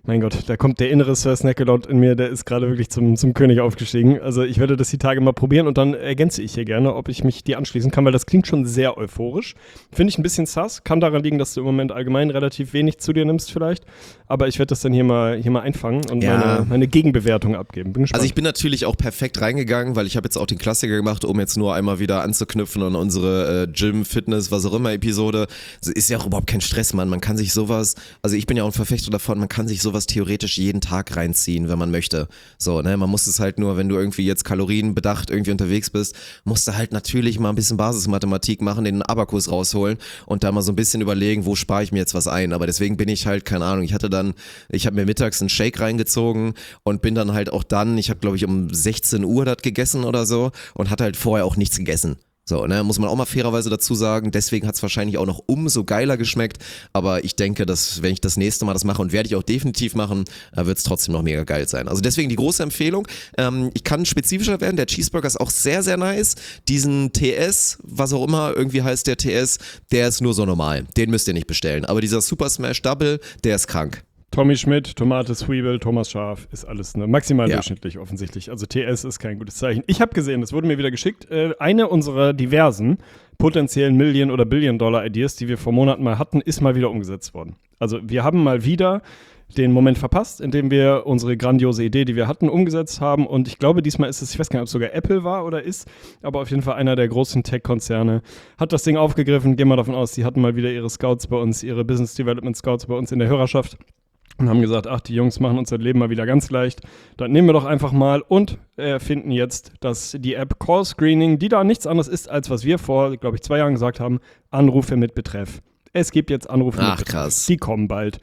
Mein Gott, da kommt der innere Sir Snackalot in mir, der ist gerade wirklich zum König aufgestiegen. Also ich werde das die Tage mal probieren und dann ergänze ich hier gerne, ob ich mich dir anschließen kann, weil das klingt schon sehr euphorisch. Finde ich ein bisschen sass, kann daran liegen, dass du im Moment allgemein relativ wenig zu dir nimmst vielleicht, aber ich werde das dann hier mal einfangen und meine Gegenbewertung abgeben. Bin gespannt. Also ich bin natürlich auch perfekt reingegangen, weil ich habe jetzt auch den Klassiker gemacht, um jetzt nur einmal wieder anzuknüpfen an unsere Gym, Fitness, was auch immer Episode. Ist ja auch überhaupt kein Stress, Mann. Man kann sich sowas, also ich bin ja auch ein Verfechter davon, man kann sich sowas theoretisch jeden Tag reinziehen, wenn man möchte. So, ne, man muss es halt nur, wenn du irgendwie jetzt kalorienbedacht irgendwie unterwegs bist, musst du halt natürlich mal ein bisschen Basismathematik machen, den Abakus rausholen und da mal so ein bisschen überlegen, wo spare ich mir jetzt was ein. Aber deswegen bin ich halt, keine Ahnung, ich habe mir mittags einen Shake reingezogen und bin dann halt auch ich habe glaube ich um 16 Uhr das gegessen oder so und hatte halt vorher auch nichts gegessen. So, ne, muss man auch mal fairerweise dazu sagen, deswegen hat es wahrscheinlich auch noch umso geiler geschmeckt, aber ich denke, dass wenn ich das nächste Mal das mache und werde ich auch definitiv machen, wird es trotzdem noch mega geil sein. Also deswegen die große Empfehlung, ich kann spezifischer werden, der Cheeseburger ist auch sehr, sehr nice, diesen TS, was auch immer irgendwie heißt der TS, der ist nur so normal, den müsst ihr nicht bestellen, aber dieser Super Smash Double, der ist krank. Tommy Schmidt, Tomate Zwiebel, Thomas Scharf ist alles maximal durchschnittlich offensichtlich. Also TS ist kein gutes Zeichen. Ich habe gesehen, das wurde mir wieder geschickt, eine unserer diversen potenziellen Million- oder Billion-Dollar-Ideas, die wir vor Monaten mal hatten, ist mal wieder umgesetzt worden. Also wir haben mal wieder den Moment verpasst, in dem wir unsere grandiose Idee, die wir hatten, umgesetzt haben. Und ich glaube, diesmal ist es, ich weiß gar nicht, ob es sogar Apple war oder ist, aber auf jeden Fall einer der großen Tech-Konzerne hat das Ding aufgegriffen. Gehen wir davon aus, die hatten mal wieder ihre Scouts bei uns, ihre Business Development Scouts bei uns in der Hörerschaft. Und haben gesagt, ach, die Jungs machen uns das Leben mal wieder ganz leicht. Dann nehmen wir doch einfach mal und erfinden jetzt die App Call Screening, die da nichts anderes ist, als was wir vor, glaube ich, 2 Jahren gesagt haben, Anrufe mit Betreff. Es gibt jetzt Anrufe mit Betreff. Krass. Die kommen bald.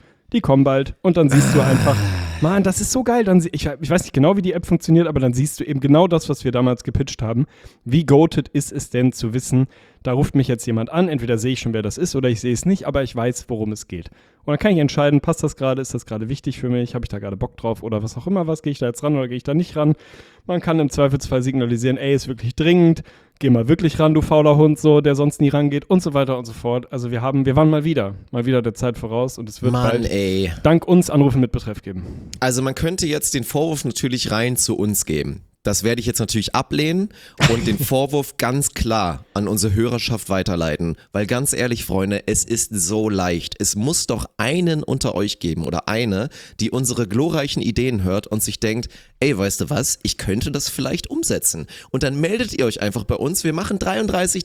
Und dann siehst du einfach, Mann, das ist so geil. Ich weiß nicht genau, wie die App funktioniert, aber dann siehst du eben genau das, was wir damals gepitcht haben. Wie goated ist es denn zu wissen, da ruft mich jetzt jemand an, entweder sehe ich schon, wer das ist, oder ich sehe es nicht, aber ich weiß, worum es geht. Und dann kann ich entscheiden, passt das gerade, ist das gerade wichtig für mich, habe ich da gerade Bock drauf oder was auch immer, gehe ich da jetzt ran oder gehe ich da nicht ran. Man kann im Zweifelsfall signalisieren, ey, ist wirklich dringend, geh mal wirklich ran, du fauler Hund, so, der sonst nie rangeht und so weiter und so fort. Also wir waren mal wieder der Zeit voraus und es wird bald dank uns Anrufe mit Betreff geben. Also man könnte jetzt den Vorwurf natürlich rein zu uns geben. Das werde ich jetzt natürlich ablehnen und den Vorwurf ganz klar an unsere Hörerschaft weiterleiten. Weil ganz ehrlich, Freunde, es ist so leicht. Es muss doch einen unter euch geben oder eine, die unsere glorreichen Ideen hört und sich denkt, ey, weißt du was, ich könnte das vielleicht umsetzen. Und dann meldet ihr euch einfach bei uns. Wir machen 33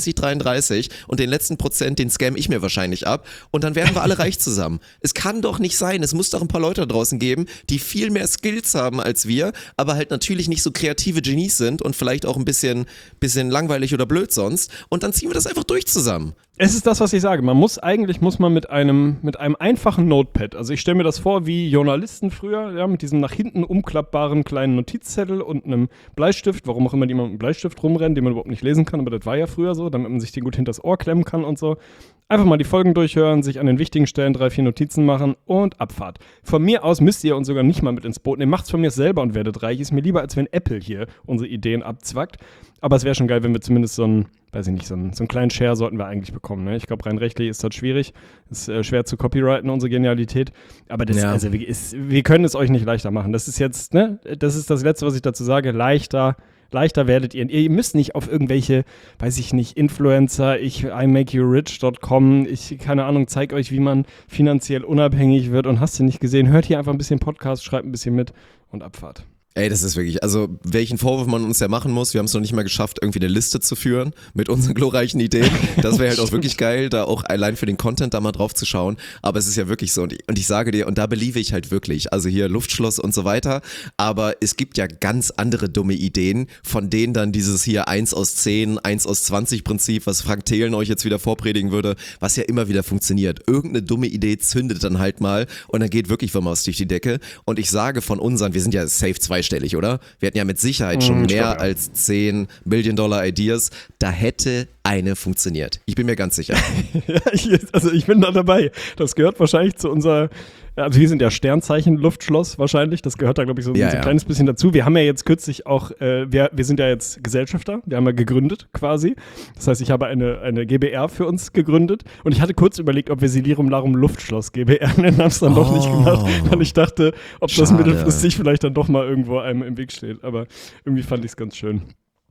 und den letzten Prozent, den scam ich mir wahrscheinlich ab und dann werden wir alle reich zusammen. Es kann doch nicht sein. Es muss doch ein paar Leute da draußen geben, die viel mehr Skills haben als wir, aber halt natürlich nicht so kreative Genies sind und vielleicht auch ein bisschen langweilig oder blöd sonst und dann ziehen wir das einfach durch zusammen. Es ist das, was ich sage. Muss man mit einem einfachen Notepad, also ich stelle mir das vor wie Journalisten früher, ja, mit diesem nach hinten umklappbaren kleinen Notizzettel und einem Bleistift, warum auch immer die mit einem Bleistift rumrennen, den man überhaupt nicht lesen kann, aber das war ja früher so, damit man sich den gut hinters Ohr klemmen kann und so. Einfach mal die Folgen durchhören, sich an den wichtigen Stellen 3-4 Notizen machen und Abfahrt. Von mir aus müsst ihr uns sogar nicht mal mit ins Boot nehmen. Macht's von mir selber und werdet reich. Ist mir lieber, als wenn Apple hier unsere Ideen abzwackt. Aber es wäre schon geil, wenn wir zumindest so einen kleinen Share sollten wir eigentlich bekommen. Ne? Ich glaube, rein rechtlich ist das schwierig. Ist schwer zu copyrighten, unsere Genialität. Aber wir können es euch nicht leichter machen. Das ist jetzt, ne? Das ist das Letzte, was ich dazu sage. Leichter werdet ihr. Ihr müsst nicht auf irgendwelche, weiß ich nicht, Influencer, imakeyourich.com, keine Ahnung, zeig euch, wie man finanziell unabhängig wird und hast du nicht gesehen. Hört hier einfach ein bisschen Podcast, schreibt ein bisschen mit und Abfahrt. Ey, das ist wirklich, also welchen Vorwurf man uns ja machen muss, wir haben es noch nicht mal geschafft, irgendwie eine Liste zu führen mit unseren glorreichen Ideen. Das wäre halt auch wirklich geil, da auch allein für den Content da mal drauf zu schauen. Aber es ist ja wirklich so und ich sage dir, und da beliebe ich halt wirklich, also hier Luftschloss und so weiter, aber es gibt ja ganz andere dumme Ideen, von denen dann dieses hier 1 aus 10, 1 aus 20 Prinzip, was Frank Thelen euch jetzt wieder vorpredigen würde, was ja immer wieder funktioniert. Irgendeine dumme Idee zündet dann halt mal und dann geht wirklich was durch die Decke. Und ich sage von unseren, wir sind ja safe zweistellig, oder? Wir hatten ja mit Sicherheit schon mehr als 10 Billion-Dollar-Ideas. Da hätte eine funktioniert. Ich bin mir ganz sicher. Ich bin da dabei. Das gehört wahrscheinlich zu unserer Also wir sind ja Sternzeichen Luftschloss wahrscheinlich. Das gehört da, glaube ich, so ein kleines bisschen dazu. Wir haben ja jetzt kürzlich auch, wir sind ja jetzt Gesellschafter. Wir haben ja gegründet quasi. Das heißt, ich habe eine GbR für uns gegründet. Und ich hatte kurz überlegt, ob wir sie Lirum Larum Luftschloss GbR nennen. Haben es dann doch nicht gemacht, weil ich dachte, ob das mittelfristig vielleicht dann doch mal irgendwo einem im Weg steht. Aber irgendwie fand ich es ganz schön.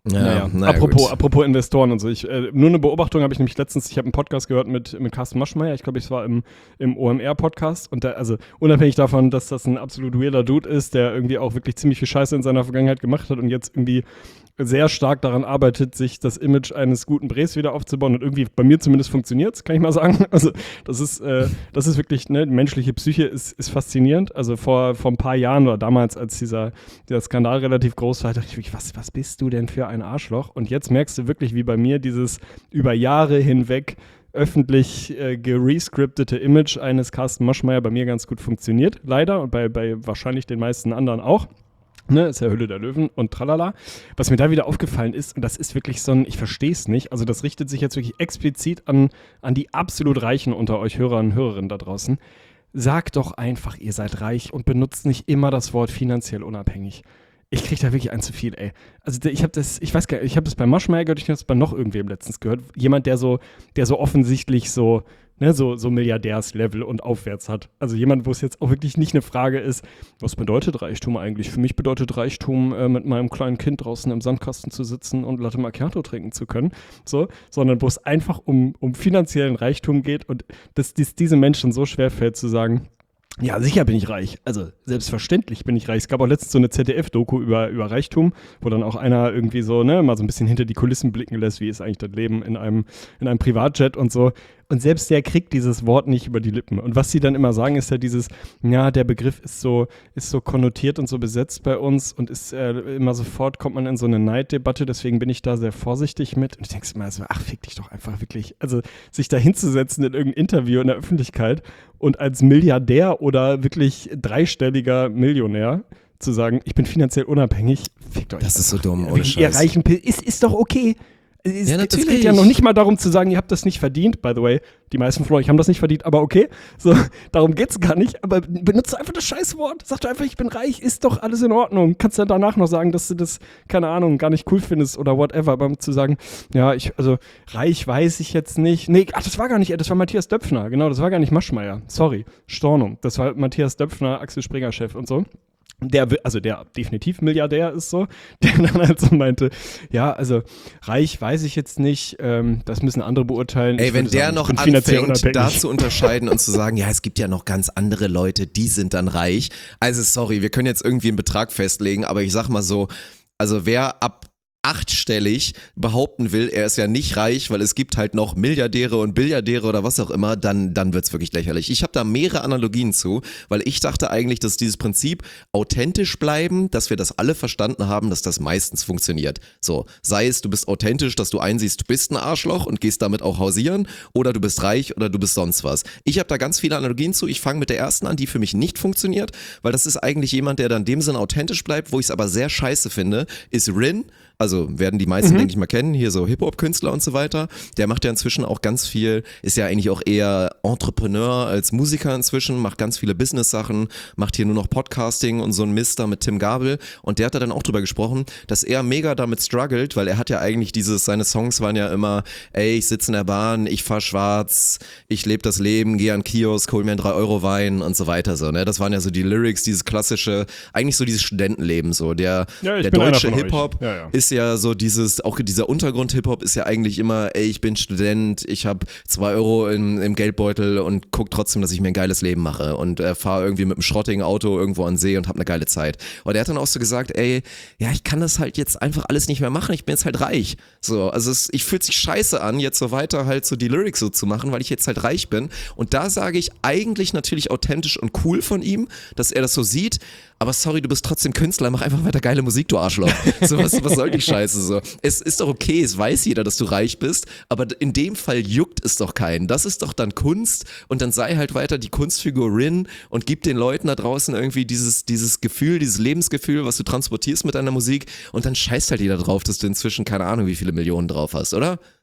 Apropos Investoren und so. Nur eine Beobachtung habe ich nämlich letztens, ich habe einen Podcast gehört mit Carsten Maschmeyer, ich glaube, es war im OMR-Podcast und also unabhängig davon, dass das ein absolut weirder Dude ist, der irgendwie auch wirklich ziemlich viel Scheiße in seiner Vergangenheit gemacht hat und jetzt irgendwie sehr stark daran arbeitet, sich das Image eines guten Bres wieder aufzubauen und irgendwie bei mir zumindest funktioniert es, kann ich mal sagen. Also das ist wirklich, ne, die menschliche Psyche ist faszinierend. Also vor ein paar Jahren oder damals, als dieser Skandal relativ groß war, dachte ich wirklich, was bist du denn für ein Arschloch? Und jetzt merkst du wirklich, wie bei mir dieses über Jahre hinweg öffentlich gerescriptete Image eines Carsten Maschmeyer bei mir ganz gut funktioniert, leider, und bei wahrscheinlich den meisten anderen auch. Ne, ist ja Höhle der Löwen und tralala. Was mir da wieder aufgefallen ist, und das ist wirklich so ein, ich verstehe es nicht, also das richtet sich jetzt wirklich explizit an die absolut Reichen unter euch Hörern und Hörerinnen da draußen. Sagt doch einfach, ihr seid reich und benutzt nicht immer das Wort finanziell unabhängig. Ich kriege da wirklich ein zu viel, ey. Also ich habe das bei Maschmeyer gehört, ich habe das bei noch irgendwem letztens gehört. Jemand, der so offensichtlich so Milliardärslevel und aufwärts hat. Also jemand, wo es jetzt auch wirklich nicht eine Frage ist, was bedeutet Reichtum eigentlich? Für mich bedeutet Reichtum, mit meinem kleinen Kind draußen im Sandkasten zu sitzen und Latte Macchiato trinken zu können, so, sondern wo es einfach um finanziellen Reichtum geht und dass diesem Menschen so schwer fällt zu sagen, ja, sicher bin ich reich. Also selbstverständlich bin ich reich. Es gab auch letztens so eine ZDF-Doku über Reichtum, wo dann auch einer irgendwie so, ne, mal so ein bisschen hinter die Kulissen blicken lässt, wie ist eigentlich das Leben in einem Privatjet und so. Und selbst der kriegt dieses Wort nicht über die Lippen. Und was sie dann immer sagen, ist ja dieses, ja, der Begriff ist so konnotiert und so besetzt bei uns und ist immer sofort kommt man in so eine Neiddebatte, deswegen bin ich da sehr vorsichtig mit. Und ich denke immer so, ach, fick dich doch einfach wirklich. Also sich da hinzusetzen in irgendein Interview in der Öffentlichkeit und als Milliardär oder wirklich dreistelliger Millionär zu sagen, ich bin finanziell unabhängig, fickt euch. Das ist so dumm, ohne Scheiß. Ihr reichen ist doch okay. Ja, natürlich. Es geht ja noch nicht mal darum zu sagen, ihr habt das nicht verdient. By the way, die meisten von euch haben das nicht verdient, aber okay. So, darum geht's gar nicht. Aber benutzt einfach das Scheißwort. Sag doch einfach, ich bin reich, ist doch alles in Ordnung. Kannst dann danach noch sagen, dass du das, keine Ahnung, gar nicht cool findest oder whatever. Aber zu sagen, ja, reich weiß ich jetzt nicht. Nee, das war gar nicht, das war Matthias Döpfner. Genau, das war gar nicht Maschmeyer. Sorry, Stornum. Das war Matthias Döpfner, Axel Springer-Chef und so. Der definitiv Milliardär ist so, der dann halt so meinte, ja, also reich weiß ich jetzt nicht, das müssen andere beurteilen. Ey, wenn der noch anfängt, da zu unterscheiden und zu sagen, ja, es gibt ja noch ganz andere Leute, die sind dann reich. Also sorry, wir können jetzt irgendwie einen Betrag festlegen, aber ich sag mal so, also wer ab 8-stellig behaupten will, er ist ja nicht reich, weil es gibt halt noch Milliardäre und Billiardäre oder was auch immer, dann wird's wirklich lächerlich. Ich habe da mehrere Analogien zu, weil ich dachte eigentlich, dass dieses Prinzip authentisch bleiben, dass wir das alle verstanden haben, dass das meistens funktioniert. So, sei es, du bist authentisch, dass du einsiehst, du bist ein Arschloch und gehst damit auch hausieren, oder du bist reich oder du bist sonst was. Ich habe da ganz viele Analogien zu. Ich fange mit der ersten an, die für mich nicht funktioniert, weil das ist eigentlich jemand, der dann in dem Sinne authentisch bleibt. Wo ich es aber sehr scheiße finde, ist Rin. Also werden die meisten, denke ich mal, kennen, hier so Hip-Hop-Künstler und so weiter. Der macht ja inzwischen auch ganz viel, ist ja eigentlich auch eher Entrepreneur als Musiker inzwischen, macht ganz viele Business-Sachen, macht hier nur noch Podcasting und so ein Mist da mit Tim Gabel. Und der hat da dann auch drüber gesprochen, dass er mega damit struggelt, weil er hat ja eigentlich seine Songs waren ja immer, ey, ich sitze in der Bahn, ich fahr schwarz, ich lebe das Leben, gehe an den Kiosk, hol mir einen 3-Euro-Wein und so weiter so, ne? Das waren ja so die Lyrics, dieses klassische, eigentlich so dieses Studentenleben so. Der deutsche Hip-Hop ist ja so auch dieser Untergrund-Hip-Hop ist ja eigentlich immer, ey, ich bin Student, ich habe 2 Euro im Geldbeutel und guck trotzdem, dass ich mir ein geiles Leben mache und fahre irgendwie mit einem schrottigen Auto irgendwo an den See und habe eine geile Zeit. Und er hat dann auch so gesagt, ey, ja, ich kann das halt jetzt einfach alles nicht mehr machen, ich bin jetzt halt reich. So, also ich fühlt sich scheiße an, jetzt so weiter halt so die Lyrics so zu machen, weil ich jetzt halt reich bin. Und da sage ich eigentlich natürlich authentisch und cool von ihm, dass er das so sieht, aber sorry, du bist trotzdem Künstler, mach einfach weiter geile Musik, du Arschloch. So, was soll die Scheiße so? Es ist doch okay, es weiß jeder, dass du reich bist, aber in dem Fall juckt es doch keinen. Das ist doch dann Kunst und dann sei halt weiter die Kunstfigur Rin und gib den Leuten da draußen irgendwie dieses Gefühl, dieses Lebensgefühl, was du transportierst mit deiner Musik und dann scheißt halt jeder drauf, dass du inzwischen keine Ahnung, wie viele Millionen drauf hast, oder?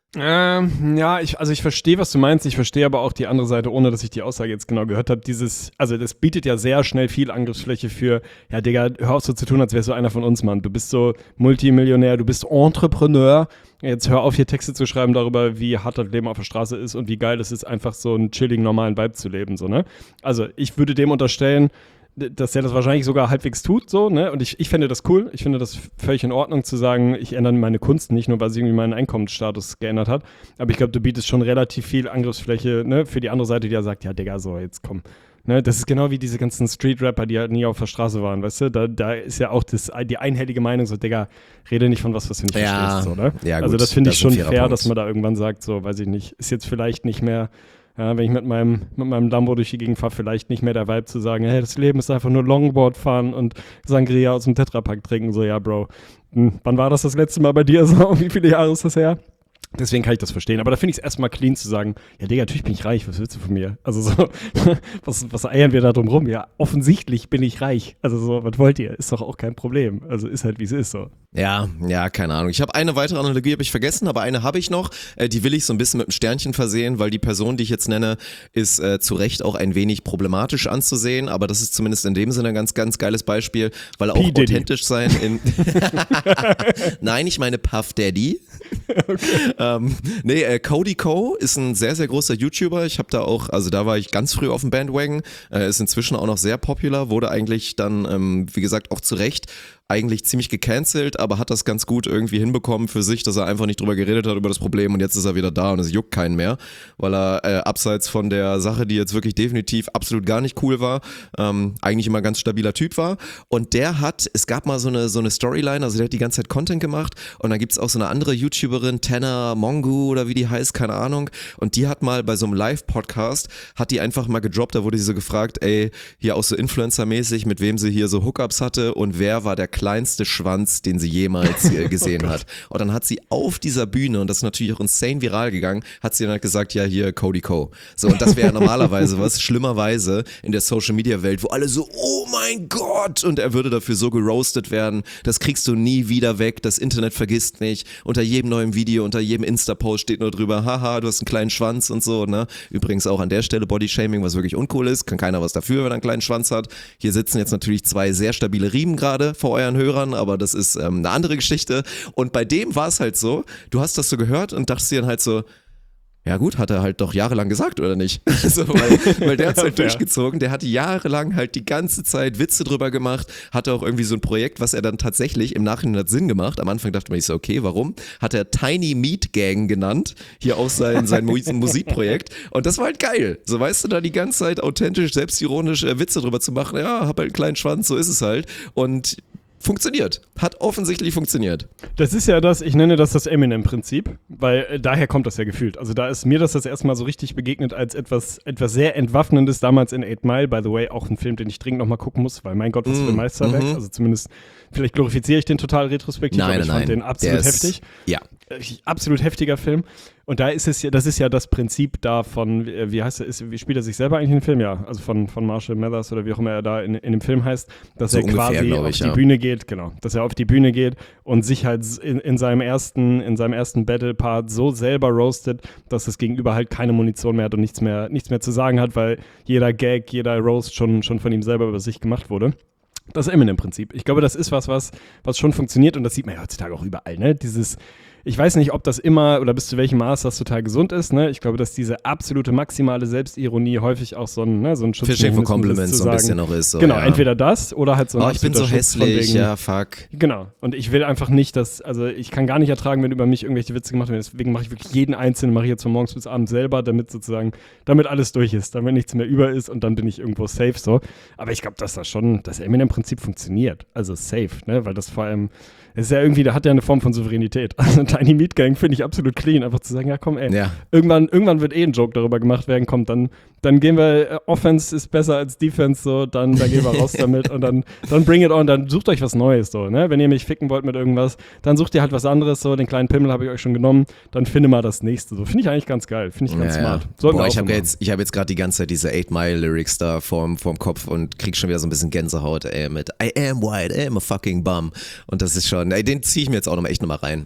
Ja, ich verstehe, was du meinst. Ich verstehe aber auch die andere Seite, ohne dass ich die Aussage jetzt genau gehört habe. Das bietet ja sehr schnell viel Angriffsfläche für, ja, Digga, hör auf so zu tun, als wärst du einer von uns, Mann. Du bist so Multimillionär, du bist Entrepreneur. Jetzt hör auf, hier Texte zu schreiben darüber, wie hart das Leben auf der Straße ist und wie geil es ist, einfach so einen chilligen, normalen Vibe zu leben, so, ne? Also, ich würde dem unterstellen, dass er das wahrscheinlich sogar halbwegs tut, so, ne? Und ich fände das cool. Ich finde das völlig in Ordnung zu sagen, ich ändere meine Kunst nicht, nur weil sie irgendwie meinen Einkommensstatus geändert hat. Aber ich glaube, du bietest schon relativ viel Angriffsfläche, ne, für die andere Seite, die ja sagt, ja, Digga, so, jetzt komm. Ne? Das ist genau wie diese ganzen Street-Rapper, die halt nie auf der Straße waren, weißt du? Da ist ja auch die einhellige Meinung so, Digga, rede nicht von was du nicht verstehst, so, ne? Ja, gut, also das finde ich schon fair, Punkt. dass man da irgendwann sagt, so, weiß ich nicht, ist jetzt vielleicht nicht mehr. Ja, wenn ich mit meinem Lambo durch die Gegend fahre, vielleicht nicht mehr der Vibe zu sagen, hey, das Leben ist einfach nur Longboard fahren und Sangria aus dem Tetrapack trinken. So, ja, Bro, wann war das letzte Mal bei dir so? Wie viele Jahre ist das her? Deswegen kann ich das verstehen. Aber da finde ich es erstmal clean zu sagen, ja, Digga, natürlich bin ich reich, was willst du von mir? Also so, was eiern wir da drum rum? Ja, offensichtlich bin ich reich. Also so, was wollt ihr? Ist doch auch kein Problem. Also ist halt, wie es ist so. Ja, keine Ahnung. Ich habe eine weitere Analogie, habe ich vergessen, aber eine habe ich noch. Die will ich so ein bisschen mit einem Sternchen versehen, weil die Person, die ich jetzt nenne, ist zu Recht auch ein wenig problematisch anzusehen, aber das ist zumindest in dem Sinne ein ganz, ganz geiles Beispiel, weil auch authentisch sein in... Nein, ich meine Puff Daddy. Okay. Cody Ko ist ein sehr, sehr großer YouTuber. Ich habe da auch, also da war ich ganz früh auf dem Bandwagon, ist inzwischen auch noch sehr popular, wurde eigentlich dann, wie gesagt, auch zu Recht eigentlich ziemlich gecancelt, aber hat das ganz gut irgendwie hinbekommen für sich, dass er einfach nicht drüber geredet hat über das Problem und jetzt ist er wieder da und es juckt keinen mehr, weil er abseits von der Sache, die jetzt wirklich definitiv absolut gar nicht cool war, eigentlich immer ein ganz stabiler Typ war und es gab mal so eine Storyline, also der hat die ganze Zeit Content gemacht und dann gibt's auch so eine andere YouTuberin, Tanner Mongu oder wie die heißt, keine Ahnung, und die hat mal bei so einem Live-Podcast, hat die einfach mal gedroppt, da wurde sie so gefragt, ey, hier auch so Influencer-mäßig, mit wem sie hier so Hookups hatte und wer war der kleinste Schwanz, den sie jemals gesehen hat. Und dann hat sie auf dieser Bühne, und das ist natürlich auch insane viral gegangen, hat sie dann halt gesagt, ja hier Cody Ko. So, und das wäre normalerweise was, schlimmerweise in der Social-Media-Welt, wo alle so, oh mein Gott, und er würde dafür so geroastet werden, das kriegst du nie wieder weg, das Internet vergisst nicht, unter jedem neuen Video, unter jedem Insta-Post steht nur drüber, haha, du hast einen kleinen Schwanz und so, ne? Übrigens auch an der Stelle Body-Shaming, was wirklich uncool ist, kann keiner was dafür, wenn er einen kleinen Schwanz hat. Hier sitzen jetzt natürlich 2 sehr stabile Riemen gerade vor euren Hörern, aber das ist eine andere Geschichte. Und bei dem war es halt so, du hast das so gehört und dachtest dir dann halt so, ja gut, hat er halt doch jahrelang gesagt, oder nicht? Also, weil der hat es halt durchgezogen, der hat jahrelang halt die ganze Zeit Witze drüber gemacht, hatte auch irgendwie so ein Projekt, was er dann tatsächlich im Nachhinein hat Sinn gemacht. Am Anfang dachte man sich so, okay, warum? Hat er Tiny Meat Gang genannt, hier auch sein Musikprojekt, und das war halt geil. So, weißt du, da die ganze Zeit authentisch, selbstironisch Witze drüber zu machen, ja, hab halt einen kleinen Schwanz, so ist es halt. Und funktioniert. Hat offensichtlich funktioniert. Das ist ja ich nenne das Eminem-Prinzip, weil daher kommt das ja gefühlt. Also da ist mir das erste Mal so richtig begegnet als etwas sehr Entwaffnendes, damals in 8 Mile, by the way, auch ein Film, den ich dringend nochmal gucken muss, weil mein Gott, was für ein Meisterwerk. Also zumindest, vielleicht glorifiziere ich den total retrospektiv, aber ich fand den absolut heftig. Ja. Absolut heftiger Film. Und das ist ja das Prinzip da von, wie heißt er, wie spielt er sich selber eigentlich in dem Film? Ja, also von Marshall Mathers oder wie auch immer er da in dem Film heißt, dass so er quasi auf die Bühne geht, genau, dass er auf die Bühne geht und sich halt in seinem ersten Battle-Part so selber roastet, dass das Gegenüber halt keine Munition mehr hat und nichts mehr zu sagen hat, weil jeder Gag, jeder Roast schon von ihm selber über sich gemacht wurde. Das Eminem-Prinzip. Ich glaube, das ist was schon funktioniert und das sieht man ja heutzutage auch überall, ne? Ich weiß nicht, ob das immer oder bis zu welchem Maß das total gesund ist, ne? Ich glaube, dass diese absolute maximale Selbstironie häufig auch so ein Schutzmechanismus Fishing for Compliments so ein bisschen noch ist. So, genau, ja. Entweder das oder halt so ein ich bin so hässlich, ja, fuck. Genau, und ich will einfach nicht, ich kann gar nicht ertragen, wenn über mich irgendwelche Witze gemacht werden, deswegen mache ich wirklich jeden einzelnen, mache ich jetzt von morgens bis abends selber, damit alles durch ist, damit nichts mehr über ist und dann bin ich irgendwo safe so. Aber ich glaube, dass das Eminem-Prinzip funktioniert, also safe, ne, weil das vor allem ist ja irgendwie, da hat ja eine Form von Souveränität. Also Tiny Meat Gang finde ich absolut clean, einfach zu sagen, ja komm ey, irgendwann wird ein Joke darüber gemacht werden, komm, dann gehen wir, Offense ist besser als Defense, so, dann gehen wir raus damit und dann bring it on, dann sucht euch was Neues, so, ne, wenn ihr mich ficken wollt mit irgendwas, dann sucht ihr halt was anderes, so, den kleinen Pimmel habe ich euch schon genommen, dann finde mal das nächste, so, finde ich eigentlich ganz geil, finde ich ganz smart. Boah, ich habe jetzt gerade die ganze Zeit diese 8 Mile Lyrics da vorm Kopf und krieg schon wieder so ein bisschen Gänsehaut, ey, mit I am white, I am a fucking bum und das ist schon, den ziehe ich mir jetzt auch echt nochmal rein, das ist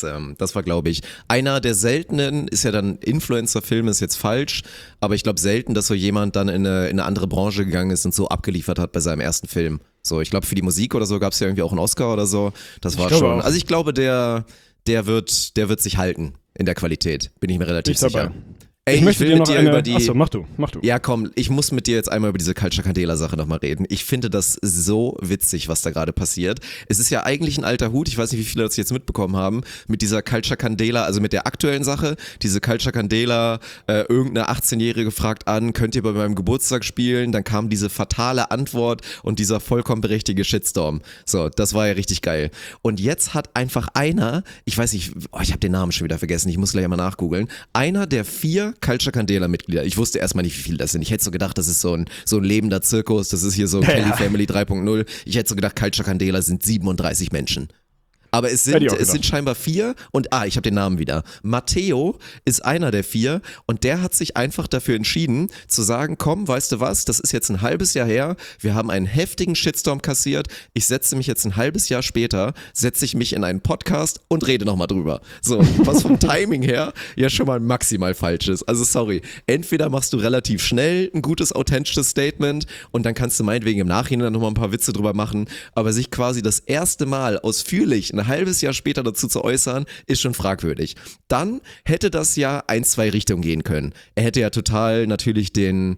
das war, glaube ich, einer der seltenen, ist ja dann Influencer-Film, ist jetzt falsch, aber ich glaube selten, dass so jemand dann in eine andere Branche gegangen ist und so abgeliefert hat bei seinem ersten Film. So, ich glaube für die Musik oder so gab es ja irgendwie auch einen Oscar oder so. Das war schon, also ich glaube, der wird sich halten in der Qualität, bin ich mir relativ sicher. Ey, ich möchte will dir mit noch dir eine... über die... Achso, mach du. Ja, komm, ich muss mit dir jetzt einmal über diese Culture Candela-Sache nochmal reden. Ich finde das so witzig, was da gerade passiert. Es ist ja eigentlich ein alter Hut, ich weiß nicht, wie viele das jetzt mitbekommen haben, mit dieser Culture Candela, also mit der aktuellen Sache. Diese Culture Candela, irgendeine 18-Jährige fragt an, könnt ihr bei meinem Geburtstag spielen? Dann kam diese fatale Antwort und dieser vollkommen berechtigte Shitstorm. So, das war ja richtig geil. Und jetzt hat einfach einer, ich weiß nicht, ich habe den Namen schon wieder vergessen, ich muss gleich mal nachgoogeln, einer der 4 Culture Candela-Mitglieder. Ich wusste erstmal nicht, wie viele das sind. Ich hätte so gedacht, das ist so ein lebender Zirkus, das ist hier so Kelly Family 3.0. Ich hätte so gedacht, Culture Candela sind 37 Menschen. Aber es sind scheinbar 4 und ich habe den Namen wieder. Matteo ist einer der 4 und der hat sich einfach dafür entschieden zu sagen, komm, weißt du was, das ist jetzt ein halbes Jahr her, wir haben einen heftigen Shitstorm kassiert, ich setze mich jetzt ein halbes Jahr später, setze ich mich in einen Podcast und rede nochmal drüber. So, was vom Timing her ja schon mal maximal falsch ist. Also sorry, entweder machst du relativ schnell ein gutes, authentisches Statement und dann kannst du meinetwegen im Nachhinein nochmal ein paar Witze drüber machen, aber sich quasi das erste Mal ausführlich ein halbes Jahr später dazu zu äußern, ist schon fragwürdig. Dann hätte das ja 1-2 Richtungen gehen können. Er hätte ja total natürlich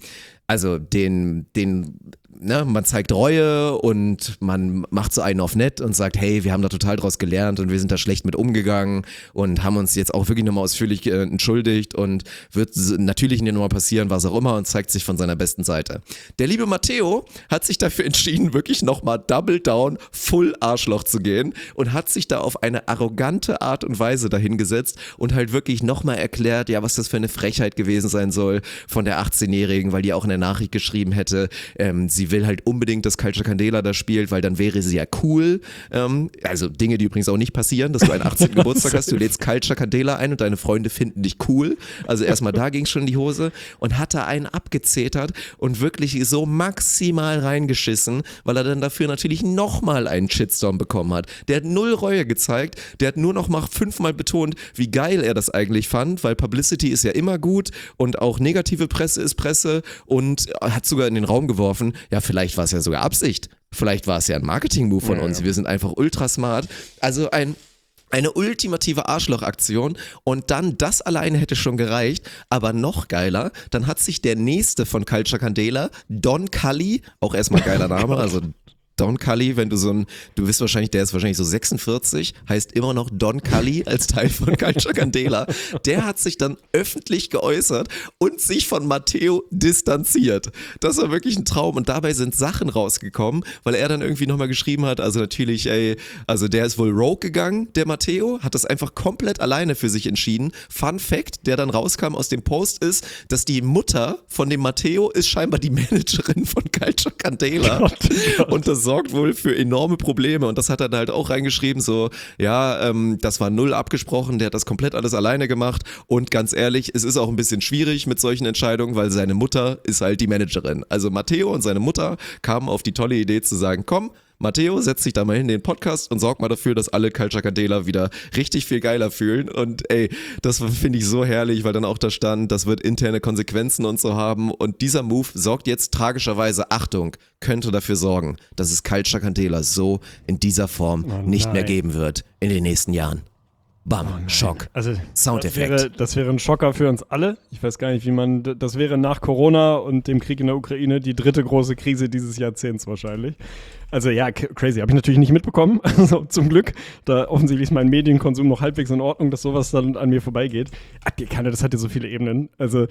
man zeigt Reue und man macht so einen auf nett und sagt, hey, wir haben da total draus gelernt und wir sind da schlecht mit umgegangen und haben uns jetzt auch wirklich nochmal ausführlich entschuldigt und wird natürlich nicht nochmal passieren, was auch immer, und zeigt sich von seiner besten Seite. Der liebe Matteo hat sich dafür entschieden, wirklich nochmal Double Down, Full Arschloch zu gehen und hat sich da auf eine arrogante Art und Weise dahingesetzt und halt wirklich nochmal erklärt, ja, was das für eine Frechheit gewesen sein soll von der 18-Jährigen, weil die auch in der Nachricht geschrieben hätte, sie will halt unbedingt, dass Culture Candela da spielt, weil dann wäre sie ja cool. Also Dinge, die übrigens auch nicht passieren, dass du einen 18. Geburtstag hast, du lädst Culture Candela ein und deine Freunde finden dich cool. Also erstmal da ging es schon in die Hose und hat da einen abgezetert und wirklich so maximal reingeschissen, weil er dann dafür natürlich nochmal einen Shitstorm bekommen hat. Der hat 0 Reue gezeigt, der hat nur noch mal 5-mal betont, wie geil er das eigentlich fand, weil Publicity ist ja immer gut und auch negative Presse ist Presse, und hat sogar in den Raum geworfen, ja, vielleicht war es ja sogar Absicht. Vielleicht war es ja ein Marketing-Move von uns. Wir sind einfach ultra smart. Also eine ultimative Arschlochaktion, und dann das alleine hätte schon gereicht, aber noch geiler, dann hat sich der nächste von Culture Candela, Don Cully, auch erstmal geiler Name, also Don Cully, wenn du du bist wahrscheinlich, der ist wahrscheinlich so 46, heißt immer noch Don Cully als Teil von Culture Candela. Der hat sich dann öffentlich geäußert und sich von Matteo distanziert. Das war wirklich ein Traum, und dabei sind Sachen rausgekommen, weil er dann irgendwie nochmal geschrieben hat, also natürlich, also der ist wohl rogue gegangen, der Matteo, hat das einfach komplett alleine für sich entschieden. Fun Fact, der dann rauskam aus dem Post ist, dass die Mutter von dem Matteo ist scheinbar die Managerin von Culture Candela. Gott. Und das sorgt wohl für enorme Probleme, und das hat er dann halt auch reingeschrieben, so, ja, das war 0 abgesprochen, der hat das komplett alles alleine gemacht, und ganz ehrlich, es ist auch ein bisschen schwierig mit solchen Entscheidungen, weil seine Mutter ist halt die Managerin. Also Matteo und seine Mutter kamen auf die tolle Idee zu sagen, komm, Matteo, setz dich da mal hin in den Podcast und sorg mal dafür, dass alle Culture Candela wieder richtig viel geiler fühlen. Und das finde ich so herrlich, weil dann auch da stand, das wird interne Konsequenzen und so haben. Und dieser Move sorgt jetzt tragischerweise, Achtung, könnte dafür sorgen, dass es Culture Candela so in dieser Form nicht mehr geben wird in den nächsten Jahren. Bam, Schock. Also Soundeffekt. Das wäre ein Schocker für uns alle. Ich weiß gar nicht, das wäre nach Corona und dem Krieg in der Ukraine die 3. große Krise dieses Jahrzehnts wahrscheinlich. Also ja, crazy. Habe ich natürlich nicht mitbekommen, also zum Glück. Da offensichtlich ist mein Medienkonsum noch halbwegs in Ordnung, dass sowas dann an mir vorbeigeht. Das hat ja so viele Ebenen. Also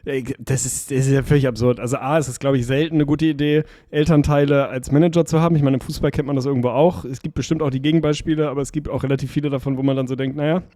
das ist ja völlig absurd. Also es ist, glaube ich, selten eine gute Idee, Elternteile als Manager zu haben. Ich meine, im Fußball kennt man das irgendwo auch. Es gibt bestimmt auch die Gegenbeispiele, aber es gibt auch relativ viele davon, wo man dann so denkt, naja,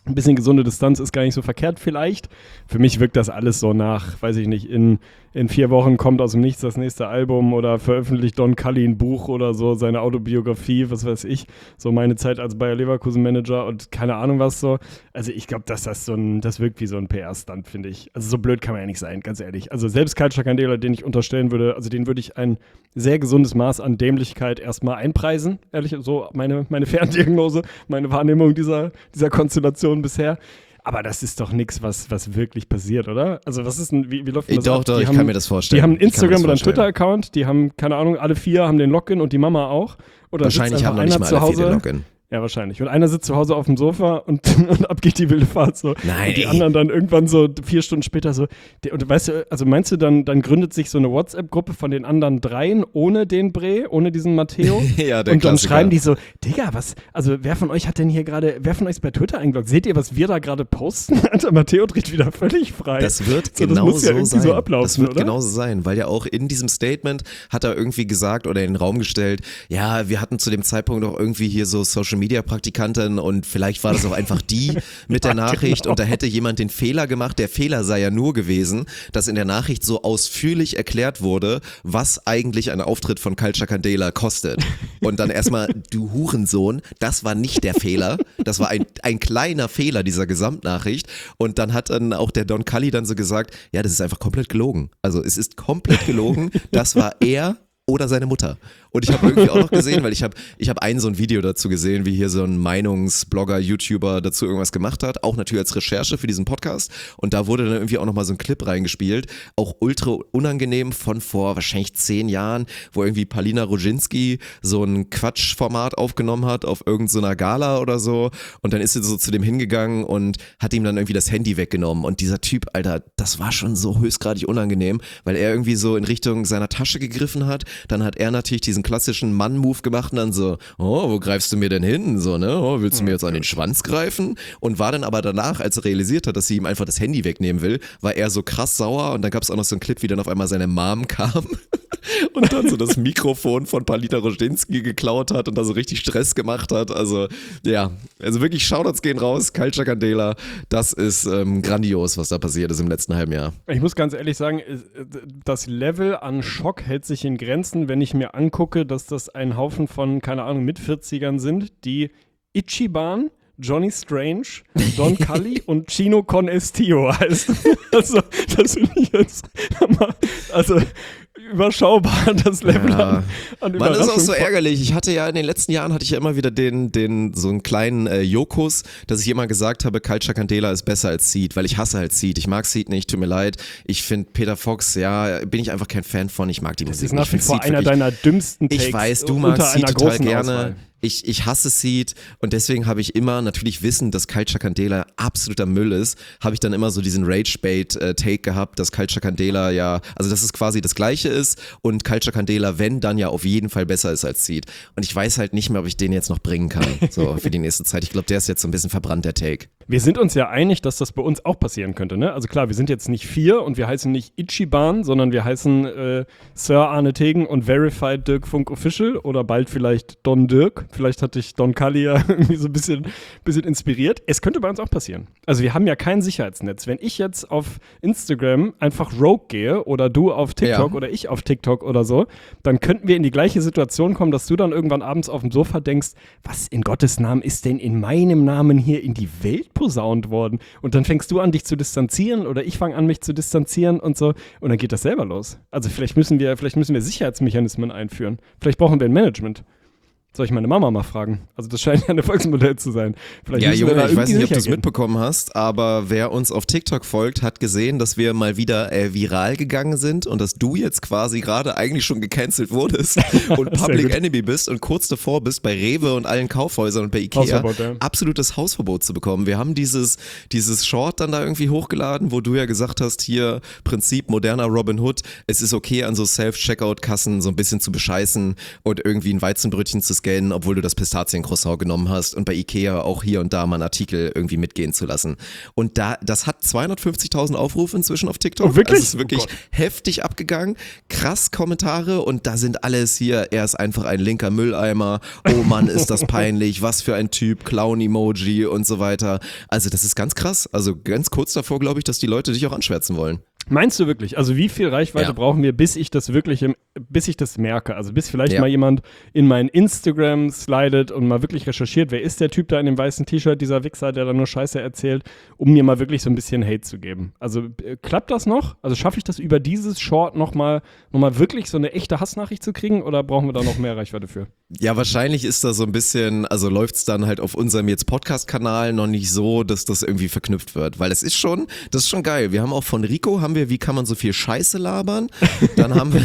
ein bisschen gesunde Distanz ist gar nicht so verkehrt vielleicht. Für mich wirkt das alles so nach, weiß ich nicht, in 4 Wochen kommt aus dem Nichts das nächste Album oder veröffentlicht Don Cully ein Buch oder so, seine Autobiografie, was weiß ich, so meine Zeit als Bayer Leverkusen Manager und keine Ahnung was so. Also ich glaube, dass das wirkt wie so ein PR-Stunt, finde ich. Also so blöd kann man ja nicht sein, ganz ehrlich. Also selbst Culture Candela, den ich unterstellen würde, also den würde ich ein sehr gesundes Maß an Dämlichkeit erstmal einpreisen, ehrlich, so meine Ferndiagnose, meine Wahrnehmung dieser Konstellation bisher. Aber das ist doch nichts, was wirklich passiert, oder? Also was ist denn, wie läuft denn das ab? Doch, ich kann mir das vorstellen. Die haben einen Instagram- oder einen Twitter-Account, die haben, keine Ahnung, alle 4 haben den Login und die Mama auch. Oder wahrscheinlich haben noch nicht mal alle 4 den Login. Ja, wahrscheinlich. Und einer sitzt zu Hause auf dem Sofa und ab geht die wilde Fahrt so. Nein, und die anderen dann irgendwann so 4 Stunden später so. Und weißt du, also meinst du, dann gründet sich so eine WhatsApp-Gruppe von den anderen 3 ohne den Bre, ohne diesen Matteo? Ja, der Und dann Klassiker. schreiben die so, Digga, wer von euch ist bei Twitter eingeloggt? Seht ihr, was wir da gerade posten? Alter, Matteo dreht wieder völlig frei. Das wird so, genau das muss ja so irgendwie sein. so ablaufen, das wird oder? genauso sein, weil ja auch in diesem Statement hat er irgendwie gesagt oder in den Raum gestellt, ja, wir hatten zu dem Zeitpunkt auch irgendwie hier so Social-Media-Praktikanten und vielleicht war das auch einfach die mit der Nachricht genau. und da hätte jemand den Fehler gemacht. Der Fehler sei ja nur gewesen, dass in der Nachricht so ausführlich erklärt wurde, was eigentlich ein Auftritt von Culture Candela kostet. Und dann erstmal, du Hurensohn, das war nicht der Fehler, das war ein kleiner Fehler dieser Gesamtnachricht und dann hat dann auch der Don Cully dann so gesagt, ja, das ist einfach komplett gelogen. Also es ist komplett gelogen, das war er oder seine Mutter. Und ich habe irgendwie auch noch gesehen, weil ich hab so ein Video dazu gesehen, wie hier so ein Meinungsblogger, YouTuber dazu irgendwas gemacht hat, auch natürlich als Recherche für diesen Podcast. Und da wurde dann irgendwie auch nochmal so ein Clip reingespielt, auch ultra unangenehm von vor wahrscheinlich 10 Jahren, wo irgendwie Paulina Roginski so ein Quatschformat aufgenommen hat auf irgendeiner Gala oder so. Und dann ist sie so zu dem hingegangen und hat ihm dann irgendwie das Handy weggenommen. Und dieser Typ, Alter, das war schon so höchstgradig unangenehm, weil er irgendwie so in Richtung seiner Tasche gegriffen hat. Dann hat er natürlich diesen klassischen Mann-Move gemacht und dann so, oh, wo greifst du mir denn hin? So, ne? Oh, willst du mir jetzt an den Schwanz greifen? Und war dann aber danach, als er realisiert hat, dass sie ihm einfach das Handy wegnehmen will, war er so krass sauer und dann gab es auch noch so einen Clip, wie dann auf einmal seine Mom kam und dann so das Mikrofon von Paulina Roginski geklaut hat und da so richtig Stress gemacht hat. Also, ja, also wirklich Shoutouts gehen raus, Culture Candela, das ist grandios, was da passiert ist im letzten halben Jahr. Ich muss ganz ehrlich sagen, das Level an Schock hält sich in Grenzen, wenn ich mir angucke, dass das ein Haufen von, keine Ahnung, Mit-40ern sind, die Ichiban, Johnny Strange, Don Cully und Chino Con Estillo heißt. Also, das finde ich jetzt also überschaubar, das Level an Man Überraschung. ist auch so ärgerlich. Ich hatte ja in den letzten Jahren ja immer wieder so einen kleinen Jokus, dass ich immer gesagt habe, Culture Candela ist besser als Seed, weil ich hasse halt Seed. Ich mag Seed nicht, tut mir leid. Ich finde Peter Fox, ja, bin ich einfach kein Fan von. Ich mag die Musik nicht. Das ist nach wie vor einer deiner dümmsten Takes. Ich weiß, du unter magst Seed einer total großen gerne. Auswahl. Ich hasse Seed und deswegen habe ich immer, natürlich wissend, dass Culture Candela absoluter Müll ist, habe ich dann immer so diesen Rage-Bait-Take gehabt, dass Culture Candela ja, also dass es quasi das Gleiche ist und Culture Candela, wenn, dann ja auf jeden Fall besser ist als Seed. Und ich weiß halt nicht mehr, ob ich den jetzt noch bringen kann, so für die nächste Zeit. Ich glaube, der ist jetzt so ein bisschen verbrannt, der Take. Wir sind uns ja einig, dass das bei uns auch passieren könnte, ne? Also klar, wir sind jetzt nicht 4 und wir heißen nicht Ichiban, sondern wir heißen Sir Arne Tegen und Verified Dirk Funk Official oder bald vielleicht Don Dirk. Vielleicht hat dich Don Cully ja irgendwie so ein bisschen inspiriert. Es könnte bei uns auch passieren. Also wir haben ja kein Sicherheitsnetz. Wenn ich jetzt auf Instagram einfach rogue gehe oder du auf TikTok oder ich auf TikTok oder so, dann könnten wir in die gleiche Situation kommen, dass du dann irgendwann abends auf dem Sofa denkst, was in Gottes Namen ist denn in meinem Namen hier in die Welt posaunt worden? Und dann fängst du an, dich zu distanzieren oder ich fange an, mich zu distanzieren und so. Und dann geht das selber los. Also vielleicht müssen wir Sicherheitsmechanismen einführen. Vielleicht brauchen wir ein Management. Soll ich meine Mama mal fragen? Also das scheint ja ein Erfolgsmodell zu sein. Vielleicht Ja, müssen wir Junge, da ich weiß irgendwie nicht, ob du es sicher gehen. mitbekommen hast, aber wer uns auf TikTok folgt, hat gesehen, dass wir mal wieder viral gegangen sind und dass du jetzt quasi gerade eigentlich schon gecancelt wurdest und Public gut. Enemy bist und kurz davor bist, bei Rewe und allen Kaufhäusern und bei Ikea Hausverbot, ja. absolutes Hausverbot zu bekommen. Wir haben dieses Short dann da irgendwie hochgeladen, wo du ja gesagt hast, hier Prinzip moderner Robin Hood, es ist okay, an so Self-Checkout-Kassen so ein bisschen zu bescheißen und irgendwie ein Weizenbrötchen zu scannen, obwohl du das Pistaziencroissant genommen hast und bei Ikea auch hier und da mal einen Artikel irgendwie mitgehen zu lassen. Und das hat 250.000 Aufrufe inzwischen auf TikTok. Oh, wirklich? Also es ist wirklich heftig abgegangen. Krass Kommentare und da sind alles hier, er ist einfach ein linker Mülleimer, oh Mann, ist das peinlich, was für ein Typ, Clown-Emoji und so weiter. Also das ist ganz krass. Also ganz kurz davor, glaube ich, dass die Leute dich auch anschwärzen wollen. Meinst du wirklich? Also wie viel Reichweite brauchen wir, bis ich das merke? Also bis vielleicht mal jemand in mein Instagram slidet und mal wirklich recherchiert, wer ist der Typ da in dem weißen T-Shirt, dieser Wichser, der da nur Scheiße erzählt, um mir mal wirklich so ein bisschen Hate zu geben. Also klappt das noch? Also schaffe ich das über dieses Short noch mal wirklich so eine echte Hassnachricht zu kriegen oder brauchen wir da noch mehr Reichweite für? Ja, wahrscheinlich ist da so ein bisschen, also läuft es dann halt auf unserem jetzt Podcast-Kanal noch nicht so, dass das irgendwie verknüpft wird, weil das ist schon geil. Wir haben auch von Rico, wie kann man so viel Scheiße labern? Dann haben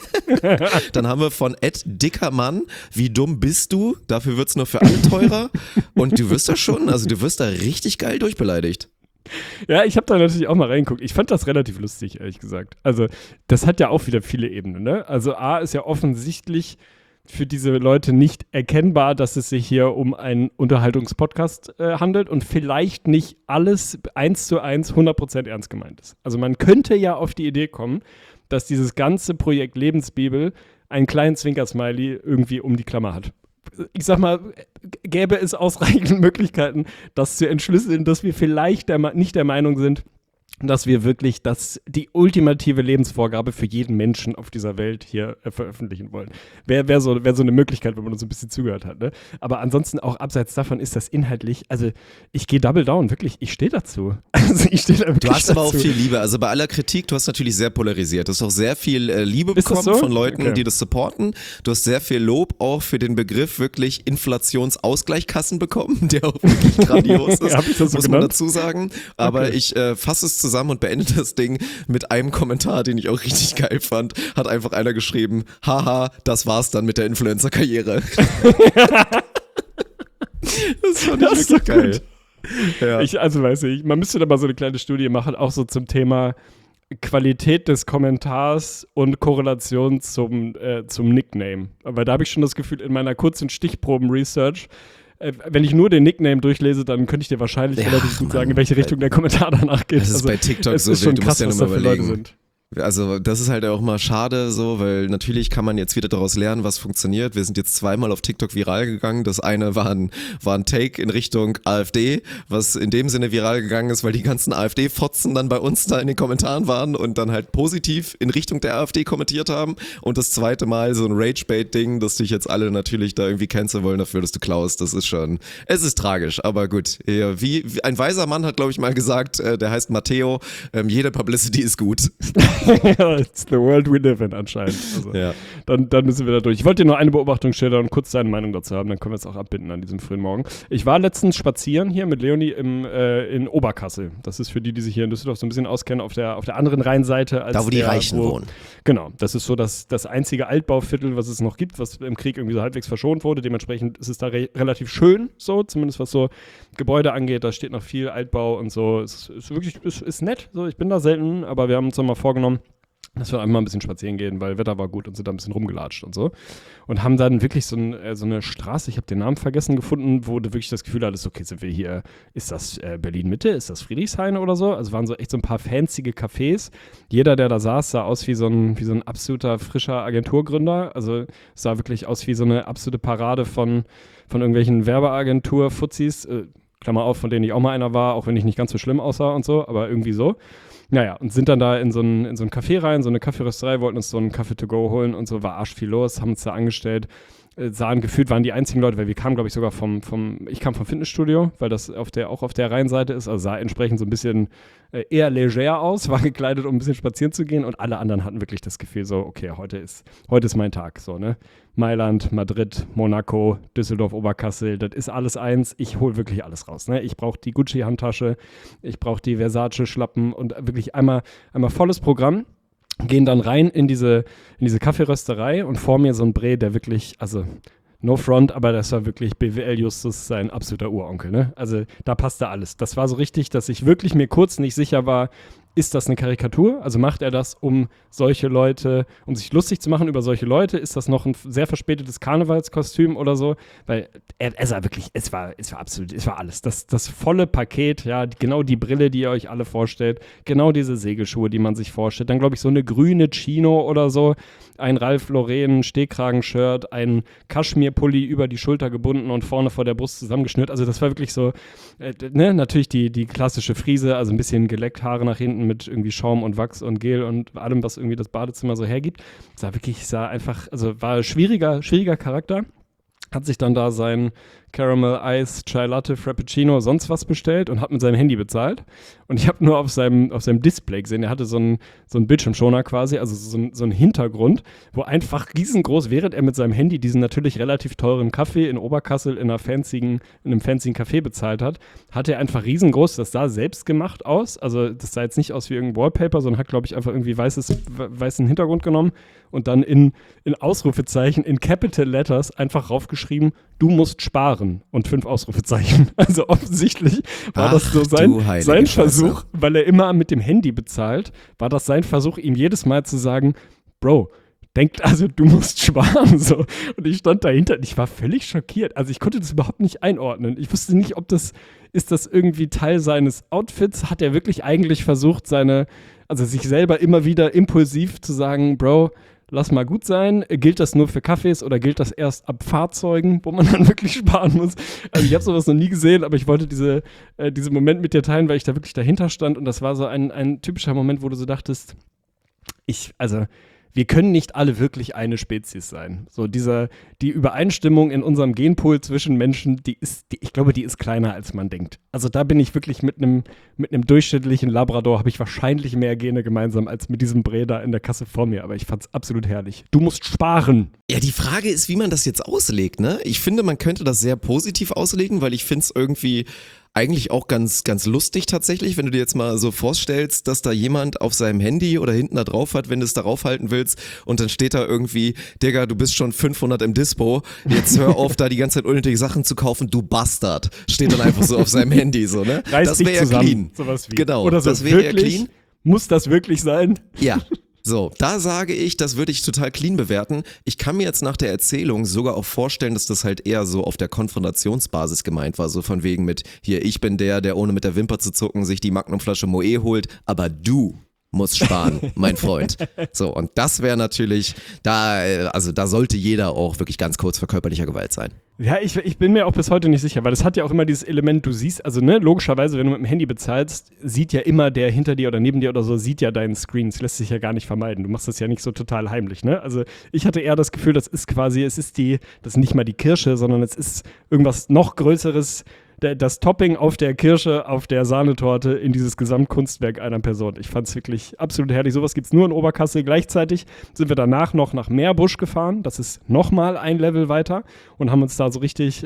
wir von @dickermann, wie dumm bist du? Dafür wird's nur für alle teurer. Und du wirst da richtig geil durchbeleidigt. Ja, ich habe da natürlich auch mal reingeguckt. Ich fand das relativ lustig, ehrlich gesagt. Also das hat ja auch wieder viele Ebenen, ne? Also A ist ja offensichtlich für diese Leute nicht erkennbar, dass es sich hier um einen Unterhaltungspodcast handelt und vielleicht nicht alles 1:1 100% ernst gemeint ist. Also man könnte ja auf die Idee kommen, dass dieses ganze Projekt Lebensbibel einen kleinen Zwinker-Smiley irgendwie um die Klammer hat. Ich sag mal, gäbe es ausreichend Möglichkeiten, das zu entschlüsseln, dass wir vielleicht nicht der Meinung sind, dass wir wirklich die ultimative Lebensvorgabe für jeden Menschen auf dieser Welt hier veröffentlichen wollen. Wär so eine Möglichkeit, wenn man uns ein bisschen zugehört hat. Ne? Aber ansonsten auch abseits davon ist das inhaltlich, also ich gehe double down, wirklich, ich stehe dazu. Also ich stehe da wirklich dazu. Du hast aber auch viel Liebe, also bei aller Kritik, du hast natürlich sehr polarisiert. Du hast auch sehr viel Liebe bekommen so? von Leuten, Okay. die das supporten. Du hast sehr viel Lob auch für den Begriff wirklich Inflationsausgleichkassen bekommen, der auch wirklich grandios ist, Hab ich das so muss man genannt? dazu sagen. Aber Okay. ich fasse es zusammen und beende das Ding mit einem Kommentar, den ich auch richtig geil fand. Hat einfach einer geschrieben, haha, das war's dann mit der Influencer-Karriere. Das fand ich Das ist wirklich so geil. gut. Ja. Man müsste da mal so eine kleine Studie machen, auch so zum Thema Qualität des Kommentars und Korrelation zum Nickname. Aber da habe ich schon das Gefühl, in meiner kurzen Stichproben-Research, wenn ich nur den Nickname durchlese, dann könnte ich dir wahrscheinlich relativ gut sagen, in welche Richtung der Kommentar danach geht. Das ist bei TikTok es so ist schon wild, du krass, musst ja was nur da mal für Leute überlegen. sind. Also das ist halt auch mal schade so, weil natürlich kann man jetzt wieder daraus lernen, was funktioniert. Wir sind jetzt zweimal auf TikTok viral gegangen. Das eine war ein Take in Richtung AfD, was in dem Sinne viral gegangen ist, weil die ganzen AfD-Fotzen dann bei uns da in den Kommentaren waren und dann halt positiv in Richtung der AfD kommentiert haben. Und das zweite Mal so ein Rage-Bait-Ding, dass dich jetzt alle natürlich da irgendwie canceln wollen dafür, dass du klaust. Das ist schon, es ist tragisch, aber gut. Wie ein weiser Mann hat, glaube ich, mal gesagt, der heißt Matteo, jede Publicity ist gut. Ja, it's the world we live in anscheinend. Also, Ja. dann müssen wir da durch. Ich wollte dir nur eine Beobachtung schildern und kurz deine Meinung dazu haben, dann können wir es auch abbinden an diesem frühen Morgen. Ich war letztens spazieren hier mit Leonie in Oberkassel. Das ist für die sich hier in Düsseldorf so ein bisschen auskennen, auf der anderen Rheinseite. Als Da, wo die Reichen wohnen. Genau, das ist so das einzige Altbauviertel, was es noch gibt, was im Krieg irgendwie so halbwegs verschont wurde. Dementsprechend ist es da relativ schön, so, zumindest was so Gebäude angeht. Da steht noch viel Altbau und so. Es ist wirklich, ist nett. So, ich bin da selten, aber wir haben uns mal vorgenommen, dass wir einmal ein bisschen spazieren gehen, weil Wetter war gut und sind da ein bisschen rumgelatscht und so. Und haben dann wirklich so eine Straße, ich habe den Namen vergessen, gefunden, wo du wirklich das Gefühl hattest, okay, sind wir hier, ist das Berlin-Mitte, ist das Friedrichshain oder so? Also waren so echt so ein paar fancy Cafés. Jeder, der da saß, sah aus wie so ein absoluter frischer Agenturgründer. Also es sah wirklich aus wie so eine absolute Parade von irgendwelchen Werbeagentur-Fuzis, Klammer auf, von denen ich auch mal einer war, auch wenn ich nicht ganz so schlimm aussah und so, aber irgendwie so. Naja, und sind dann da in so ein Café rein, so eine Kaffeerösterei, wollten uns so einen Kaffee to go holen und so, war arsch viel los, haben uns da angestellt, gefühlt waren die einzigen Leute, weil wir kamen, glaube ich, sogar ich kam vom Fitnessstudio, weil das auch auf der Rheinseite ist, also sah entsprechend so ein bisschen eher leger aus, war gekleidet, um ein bisschen spazieren zu gehen und alle anderen hatten wirklich das Gefühl so, okay, heute ist mein Tag, so, ne? Mailand, Madrid, Monaco, Düsseldorf, Oberkassel, das ist alles eins, ich hole wirklich alles raus, ne? Ich brauche die Gucci-Handtasche, ich brauche die Versace-Schlappen und wirklich einmal volles Programm. Gehen dann rein in diese Kaffeerösterei und vor mir so ein Bre, der wirklich, also no front, aber das war wirklich BWL Justus sein absoluter Uronkel, ne? Also da passte alles. Das war so richtig, dass ich wirklich mir kurz nicht sicher war, ist das eine Karikatur? Also macht er das, um solche Leute, um sich lustig zu machen über solche Leute? Ist das noch ein sehr verspätetes Karnevalskostüm oder so? Weil er sah wirklich, es war absolut, es war alles. Das volle Paket, ja, genau die Brille, die ihr euch alle vorstellt, genau diese Segelschuhe, die man sich vorstellt. Dann, glaube ich, so eine grüne Chino oder so, ein Ralph Lauren Stehkragen-Shirt, ein Kaschmir-Pulli über die Schulter gebunden und vorne vor der Brust zusammengeschnürt. Also das war wirklich so, natürlich die klassische Frise, also ein bisschen geleckt, Haare nach hinten mit irgendwie Schaum und Wachs und Gel und allem, was irgendwie das Badezimmer so hergibt. War ein schwieriger Charakter. Hat sich dann da sein Caramel Ice Chai Latte Frappuccino sonst was bestellt und hat mit seinem Handy bezahlt. Und ich habe nur auf seinem Display gesehen, er hatte so einen Bildschirmschoner quasi, also so einen Hintergrund, wo einfach riesengroß, während er mit seinem Handy diesen natürlich relativ teuren Kaffee in Oberkassel in einem fancy Café bezahlt hat, hatte er einfach riesengroß, das sah selbst gemacht aus, also das sah jetzt nicht aus wie irgendein Wallpaper, sondern hat, glaube ich, einfach irgendwie weißen Hintergrund genommen und dann in Ausrufezeichen, in Capital Letters einfach raufgeschrieben, du musst sparen und 5 Ausrufezeichen. Also offensichtlich war das so sein Versuch, weil er immer mit dem Handy bezahlt, war das sein Versuch, ihm jedes Mal zu sagen, Bro, du musst sparen. So. Und ich stand dahinter und ich war völlig schockiert. Also ich konnte das überhaupt nicht einordnen. Ich wusste nicht, ist das irgendwie Teil seines Outfits? Hat er wirklich eigentlich versucht, sich selber immer wieder impulsiv zu sagen, Bro, lass mal gut sein. Gilt das nur für Kaffees oder gilt das erst ab Fahrzeugen, wo man dann wirklich sparen muss? Also ich habe sowas noch nie gesehen, aber ich wollte diesen Moment mit dir teilen, weil ich da wirklich dahinter stand und das war so ein typischer Moment, wo du so dachtest, wir können nicht alle wirklich eine Spezies sein. So die Übereinstimmung in unserem Genpool zwischen Menschen, ich glaube, die ist kleiner, als man denkt. Also da bin ich wirklich mit einem durchschnittlichen Labrador habe ich wahrscheinlich mehr Gene gemeinsam als mit diesem Breda in der Kasse vor mir. Aber ich fand's absolut herrlich. Du musst sparen. Ja, die Frage ist, wie man das jetzt auslegt, ne? Ich finde, man könnte das sehr positiv auslegen, weil ich finde es irgendwie eigentlich auch ganz, ganz lustig tatsächlich, wenn du dir jetzt mal so vorstellst, dass da jemand auf seinem Handy oder hinten da drauf hat, wenn du es darauf halten willst und dann steht da irgendwie, Digga, du bist schon 500 im Dispo, jetzt hör auf, da die ganze Zeit unnötige Sachen zu kaufen, du Bastard. Steht dann einfach so auf seinem Handy, so, ne? Das wäre ja clean. Sowas wie. Genau, oder so, das wäre ja clean. Muss das wirklich sein? Ja. So, da sage ich, das würde ich total clean bewerten. Ich kann mir jetzt nach der Erzählung sogar auch vorstellen, dass das halt eher so auf der Konfrontationsbasis gemeint war. So von wegen mit, hier, ich bin der ohne mit der Wimper zu zucken sich die Magnumflasche Moët holt, aber du musst sparen, mein Freund. So, und das wäre natürlich, da sollte jeder auch wirklich ganz kurz vor körperlicher Gewalt sein. Ja, ich bin mir auch bis heute nicht sicher, weil das hat ja auch immer dieses Element, du siehst, also ne, logischerweise, wenn du mit dem Handy bezahlst, sieht ja immer der hinter dir oder neben dir oder so, sieht ja deinen Screen. Das lässt sich ja gar nicht vermeiden. Du machst das ja nicht so total heimlich, ne? Also ich hatte eher das Gefühl, das ist nicht mal die Kirsche, sondern es ist irgendwas noch Größeres, das Topping auf der Kirsche, auf der Sahnetorte in dieses Gesamtkunstwerk einer Person. Ich fand es wirklich absolut herrlich. Sowas gibt es nur in Oberkassel. Gleichzeitig sind wir danach noch nach Meerbusch gefahren. Das ist nochmal ein Level weiter und haben uns da so richtig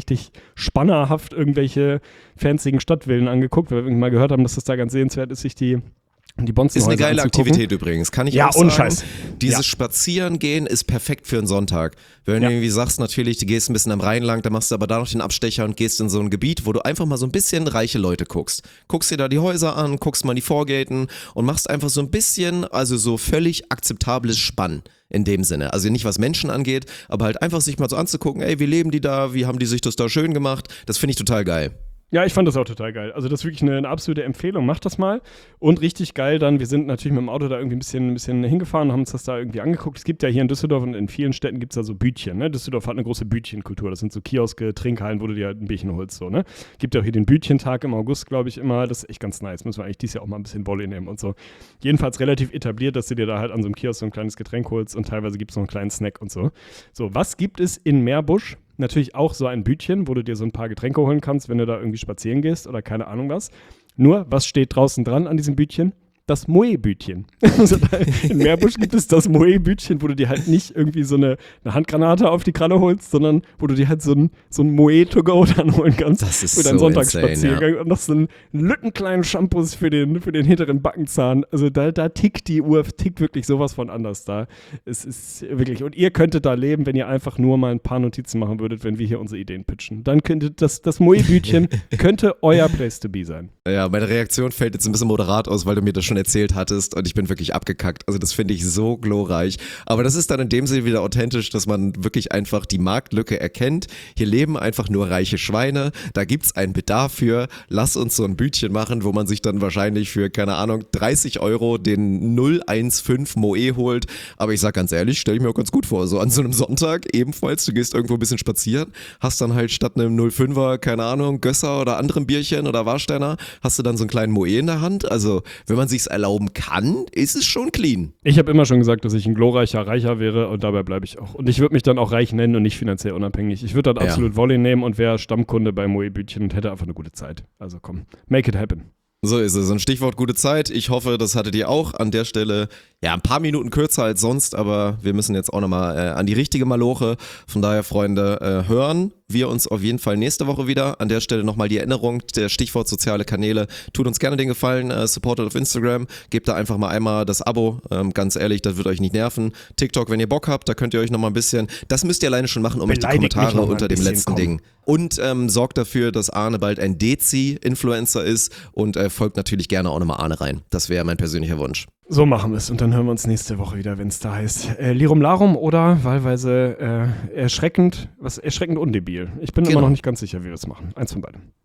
spannerhaft irgendwelche fancyen Stadtvillen angeguckt, weil wir mal gehört haben, dass das da ganz sehenswert ist, sich die Bonzenhäuser ist eine geile anzugucken. Aktivität übrigens, kann ich auch sagen. Scheiß. Dieses Spazierengehen ist perfekt für einen Sonntag. Wenn du irgendwie sagst, natürlich, du gehst ein bisschen am Rhein lang, dann machst du aber da noch den Abstecher und gehst in so ein Gebiet, wo du einfach mal so ein bisschen reiche Leute guckst. Guckst dir da die Häuser an, guckst mal die Vorgärten und machst einfach so ein bisschen, also so völlig akzeptables Spannen. In dem Sinne. Also nicht was Menschen angeht, aber halt einfach sich mal so anzugucken, ey, wie leben die da, wie haben die sich das da schön gemacht, das finde ich total geil. Ja, ich fand das auch total geil. Also das ist wirklich eine absolute Empfehlung. Macht das mal. Und richtig geil dann, wir sind natürlich mit dem Auto da irgendwie ein bisschen hingefahren, haben uns das da irgendwie angeguckt. Es gibt ja hier in Düsseldorf und in vielen Städten gibt es da so Bütchen. Ne? Düsseldorf hat eine große Bütchenkultur. Das sind so Kioske, Trinkhallen, wo du dir halt ein Bierchen holst. So, ne? Gibt ja auch hier den Bütchentag im August, glaube ich, immer. Das ist echt ganz nice. Müssen wir eigentlich dieses Jahr auch mal ein bisschen Wolle nehmen und so. Jedenfalls relativ etabliert, dass du dir da halt an so einem Kiosk so ein kleines Getränk holst und teilweise gibt es noch einen kleinen Snack und so. So, was gibt es in Meerbusch? Natürlich auch so ein Bütchen, wo du dir so ein paar Getränke holen kannst, wenn du da irgendwie spazieren gehst oder keine Ahnung was. Nur, was steht draußen dran an diesem Bütchen? Das Moët-Bütchen. Also in Meerbusch gibt es das Moët-Bütchen, wo du dir halt nicht irgendwie so eine Handgranate auf die Kralle holst, sondern wo du dir halt so ein Moët to go dann holen kannst. Das ist für deinen so Sonntagsspaziergang. Ja. Und noch so einen lückenkleinen Shampoos für den hinteren Backenzahn. Also da tickt die Uhr, tickt wirklich sowas von anders da. Es ist wirklich, und ihr könntet da leben, wenn ihr einfach nur mal ein paar Notizen machen würdet, wenn wir hier unsere Ideen pitchen. Dann könnte das Moët-Bütchen könnte euer Place to be sein. Ja, meine Reaktion fällt jetzt ein bisschen moderat aus, weil du mir das schon erzählt hattest und ich bin wirklich abgekackt. Also das finde ich so glorreich. Aber das ist dann in dem Sinne wieder authentisch, dass man wirklich einfach die Marktlücke erkennt. Hier leben einfach nur reiche Schweine. Da gibt's einen Bedarf für. Lass uns so ein Bütchen machen, wo man sich dann wahrscheinlich für, keine Ahnung, 30 € den 015 Moe holt. Aber ich sag ganz ehrlich, stelle ich mir auch ganz gut vor. So an so einem Sonntag ebenfalls, du gehst irgendwo ein bisschen spazieren, hast dann halt statt einem 05er, keine Ahnung, Gösser oder anderem Bierchen oder Warsteiner, hast du dann so einen kleinen Moe in der Hand. Also, wenn man sich's erlauben kann, ist es schon clean. Ich habe immer schon gesagt, dass ich ein glorreicher Reicher wäre und dabei bleibe ich auch. Und ich würde mich dann auch reich nennen und nicht finanziell unabhängig. Ich würde dann absolut Volley nehmen und wäre Stammkunde bei Moe-Bütchen und hätte einfach eine gute Zeit. Also komm, make it happen. So ist es. Ein Stichwort gute Zeit. Ich hoffe, das hattet ihr auch. An der Stelle, ja, ein paar Minuten kürzer als sonst, aber wir müssen jetzt auch nochmal an die richtige Maloche. Von daher, Freunde, hören wir uns auf jeden Fall nächste Woche wieder. An der Stelle nochmal die Erinnerung, der Stichwort soziale Kanäle. Tut uns gerne den Gefallen, supportet auf Instagram. Gebt da einfach mal einmal das Abo. Ganz ehrlich, das wird euch nicht nerven. TikTok, wenn ihr Bock habt, da könnt ihr euch nochmal ein bisschen, das müsst ihr alleine schon machen, um euch die Kommentare unter dem letzten Ding. Und sorgt dafür, dass Arne bald ein Dezi-Influencer ist und folgt natürlich gerne auch nochmal Arne rein. Das wäre mein persönlicher Wunsch. So machen wir es und dann hören wir uns nächste Woche wieder, wenn es da heißt Lirum Larum oder wahlweise erschreckend undebil. Ich bin immer noch nicht ganz sicher, wie wir es machen. Eins von beiden.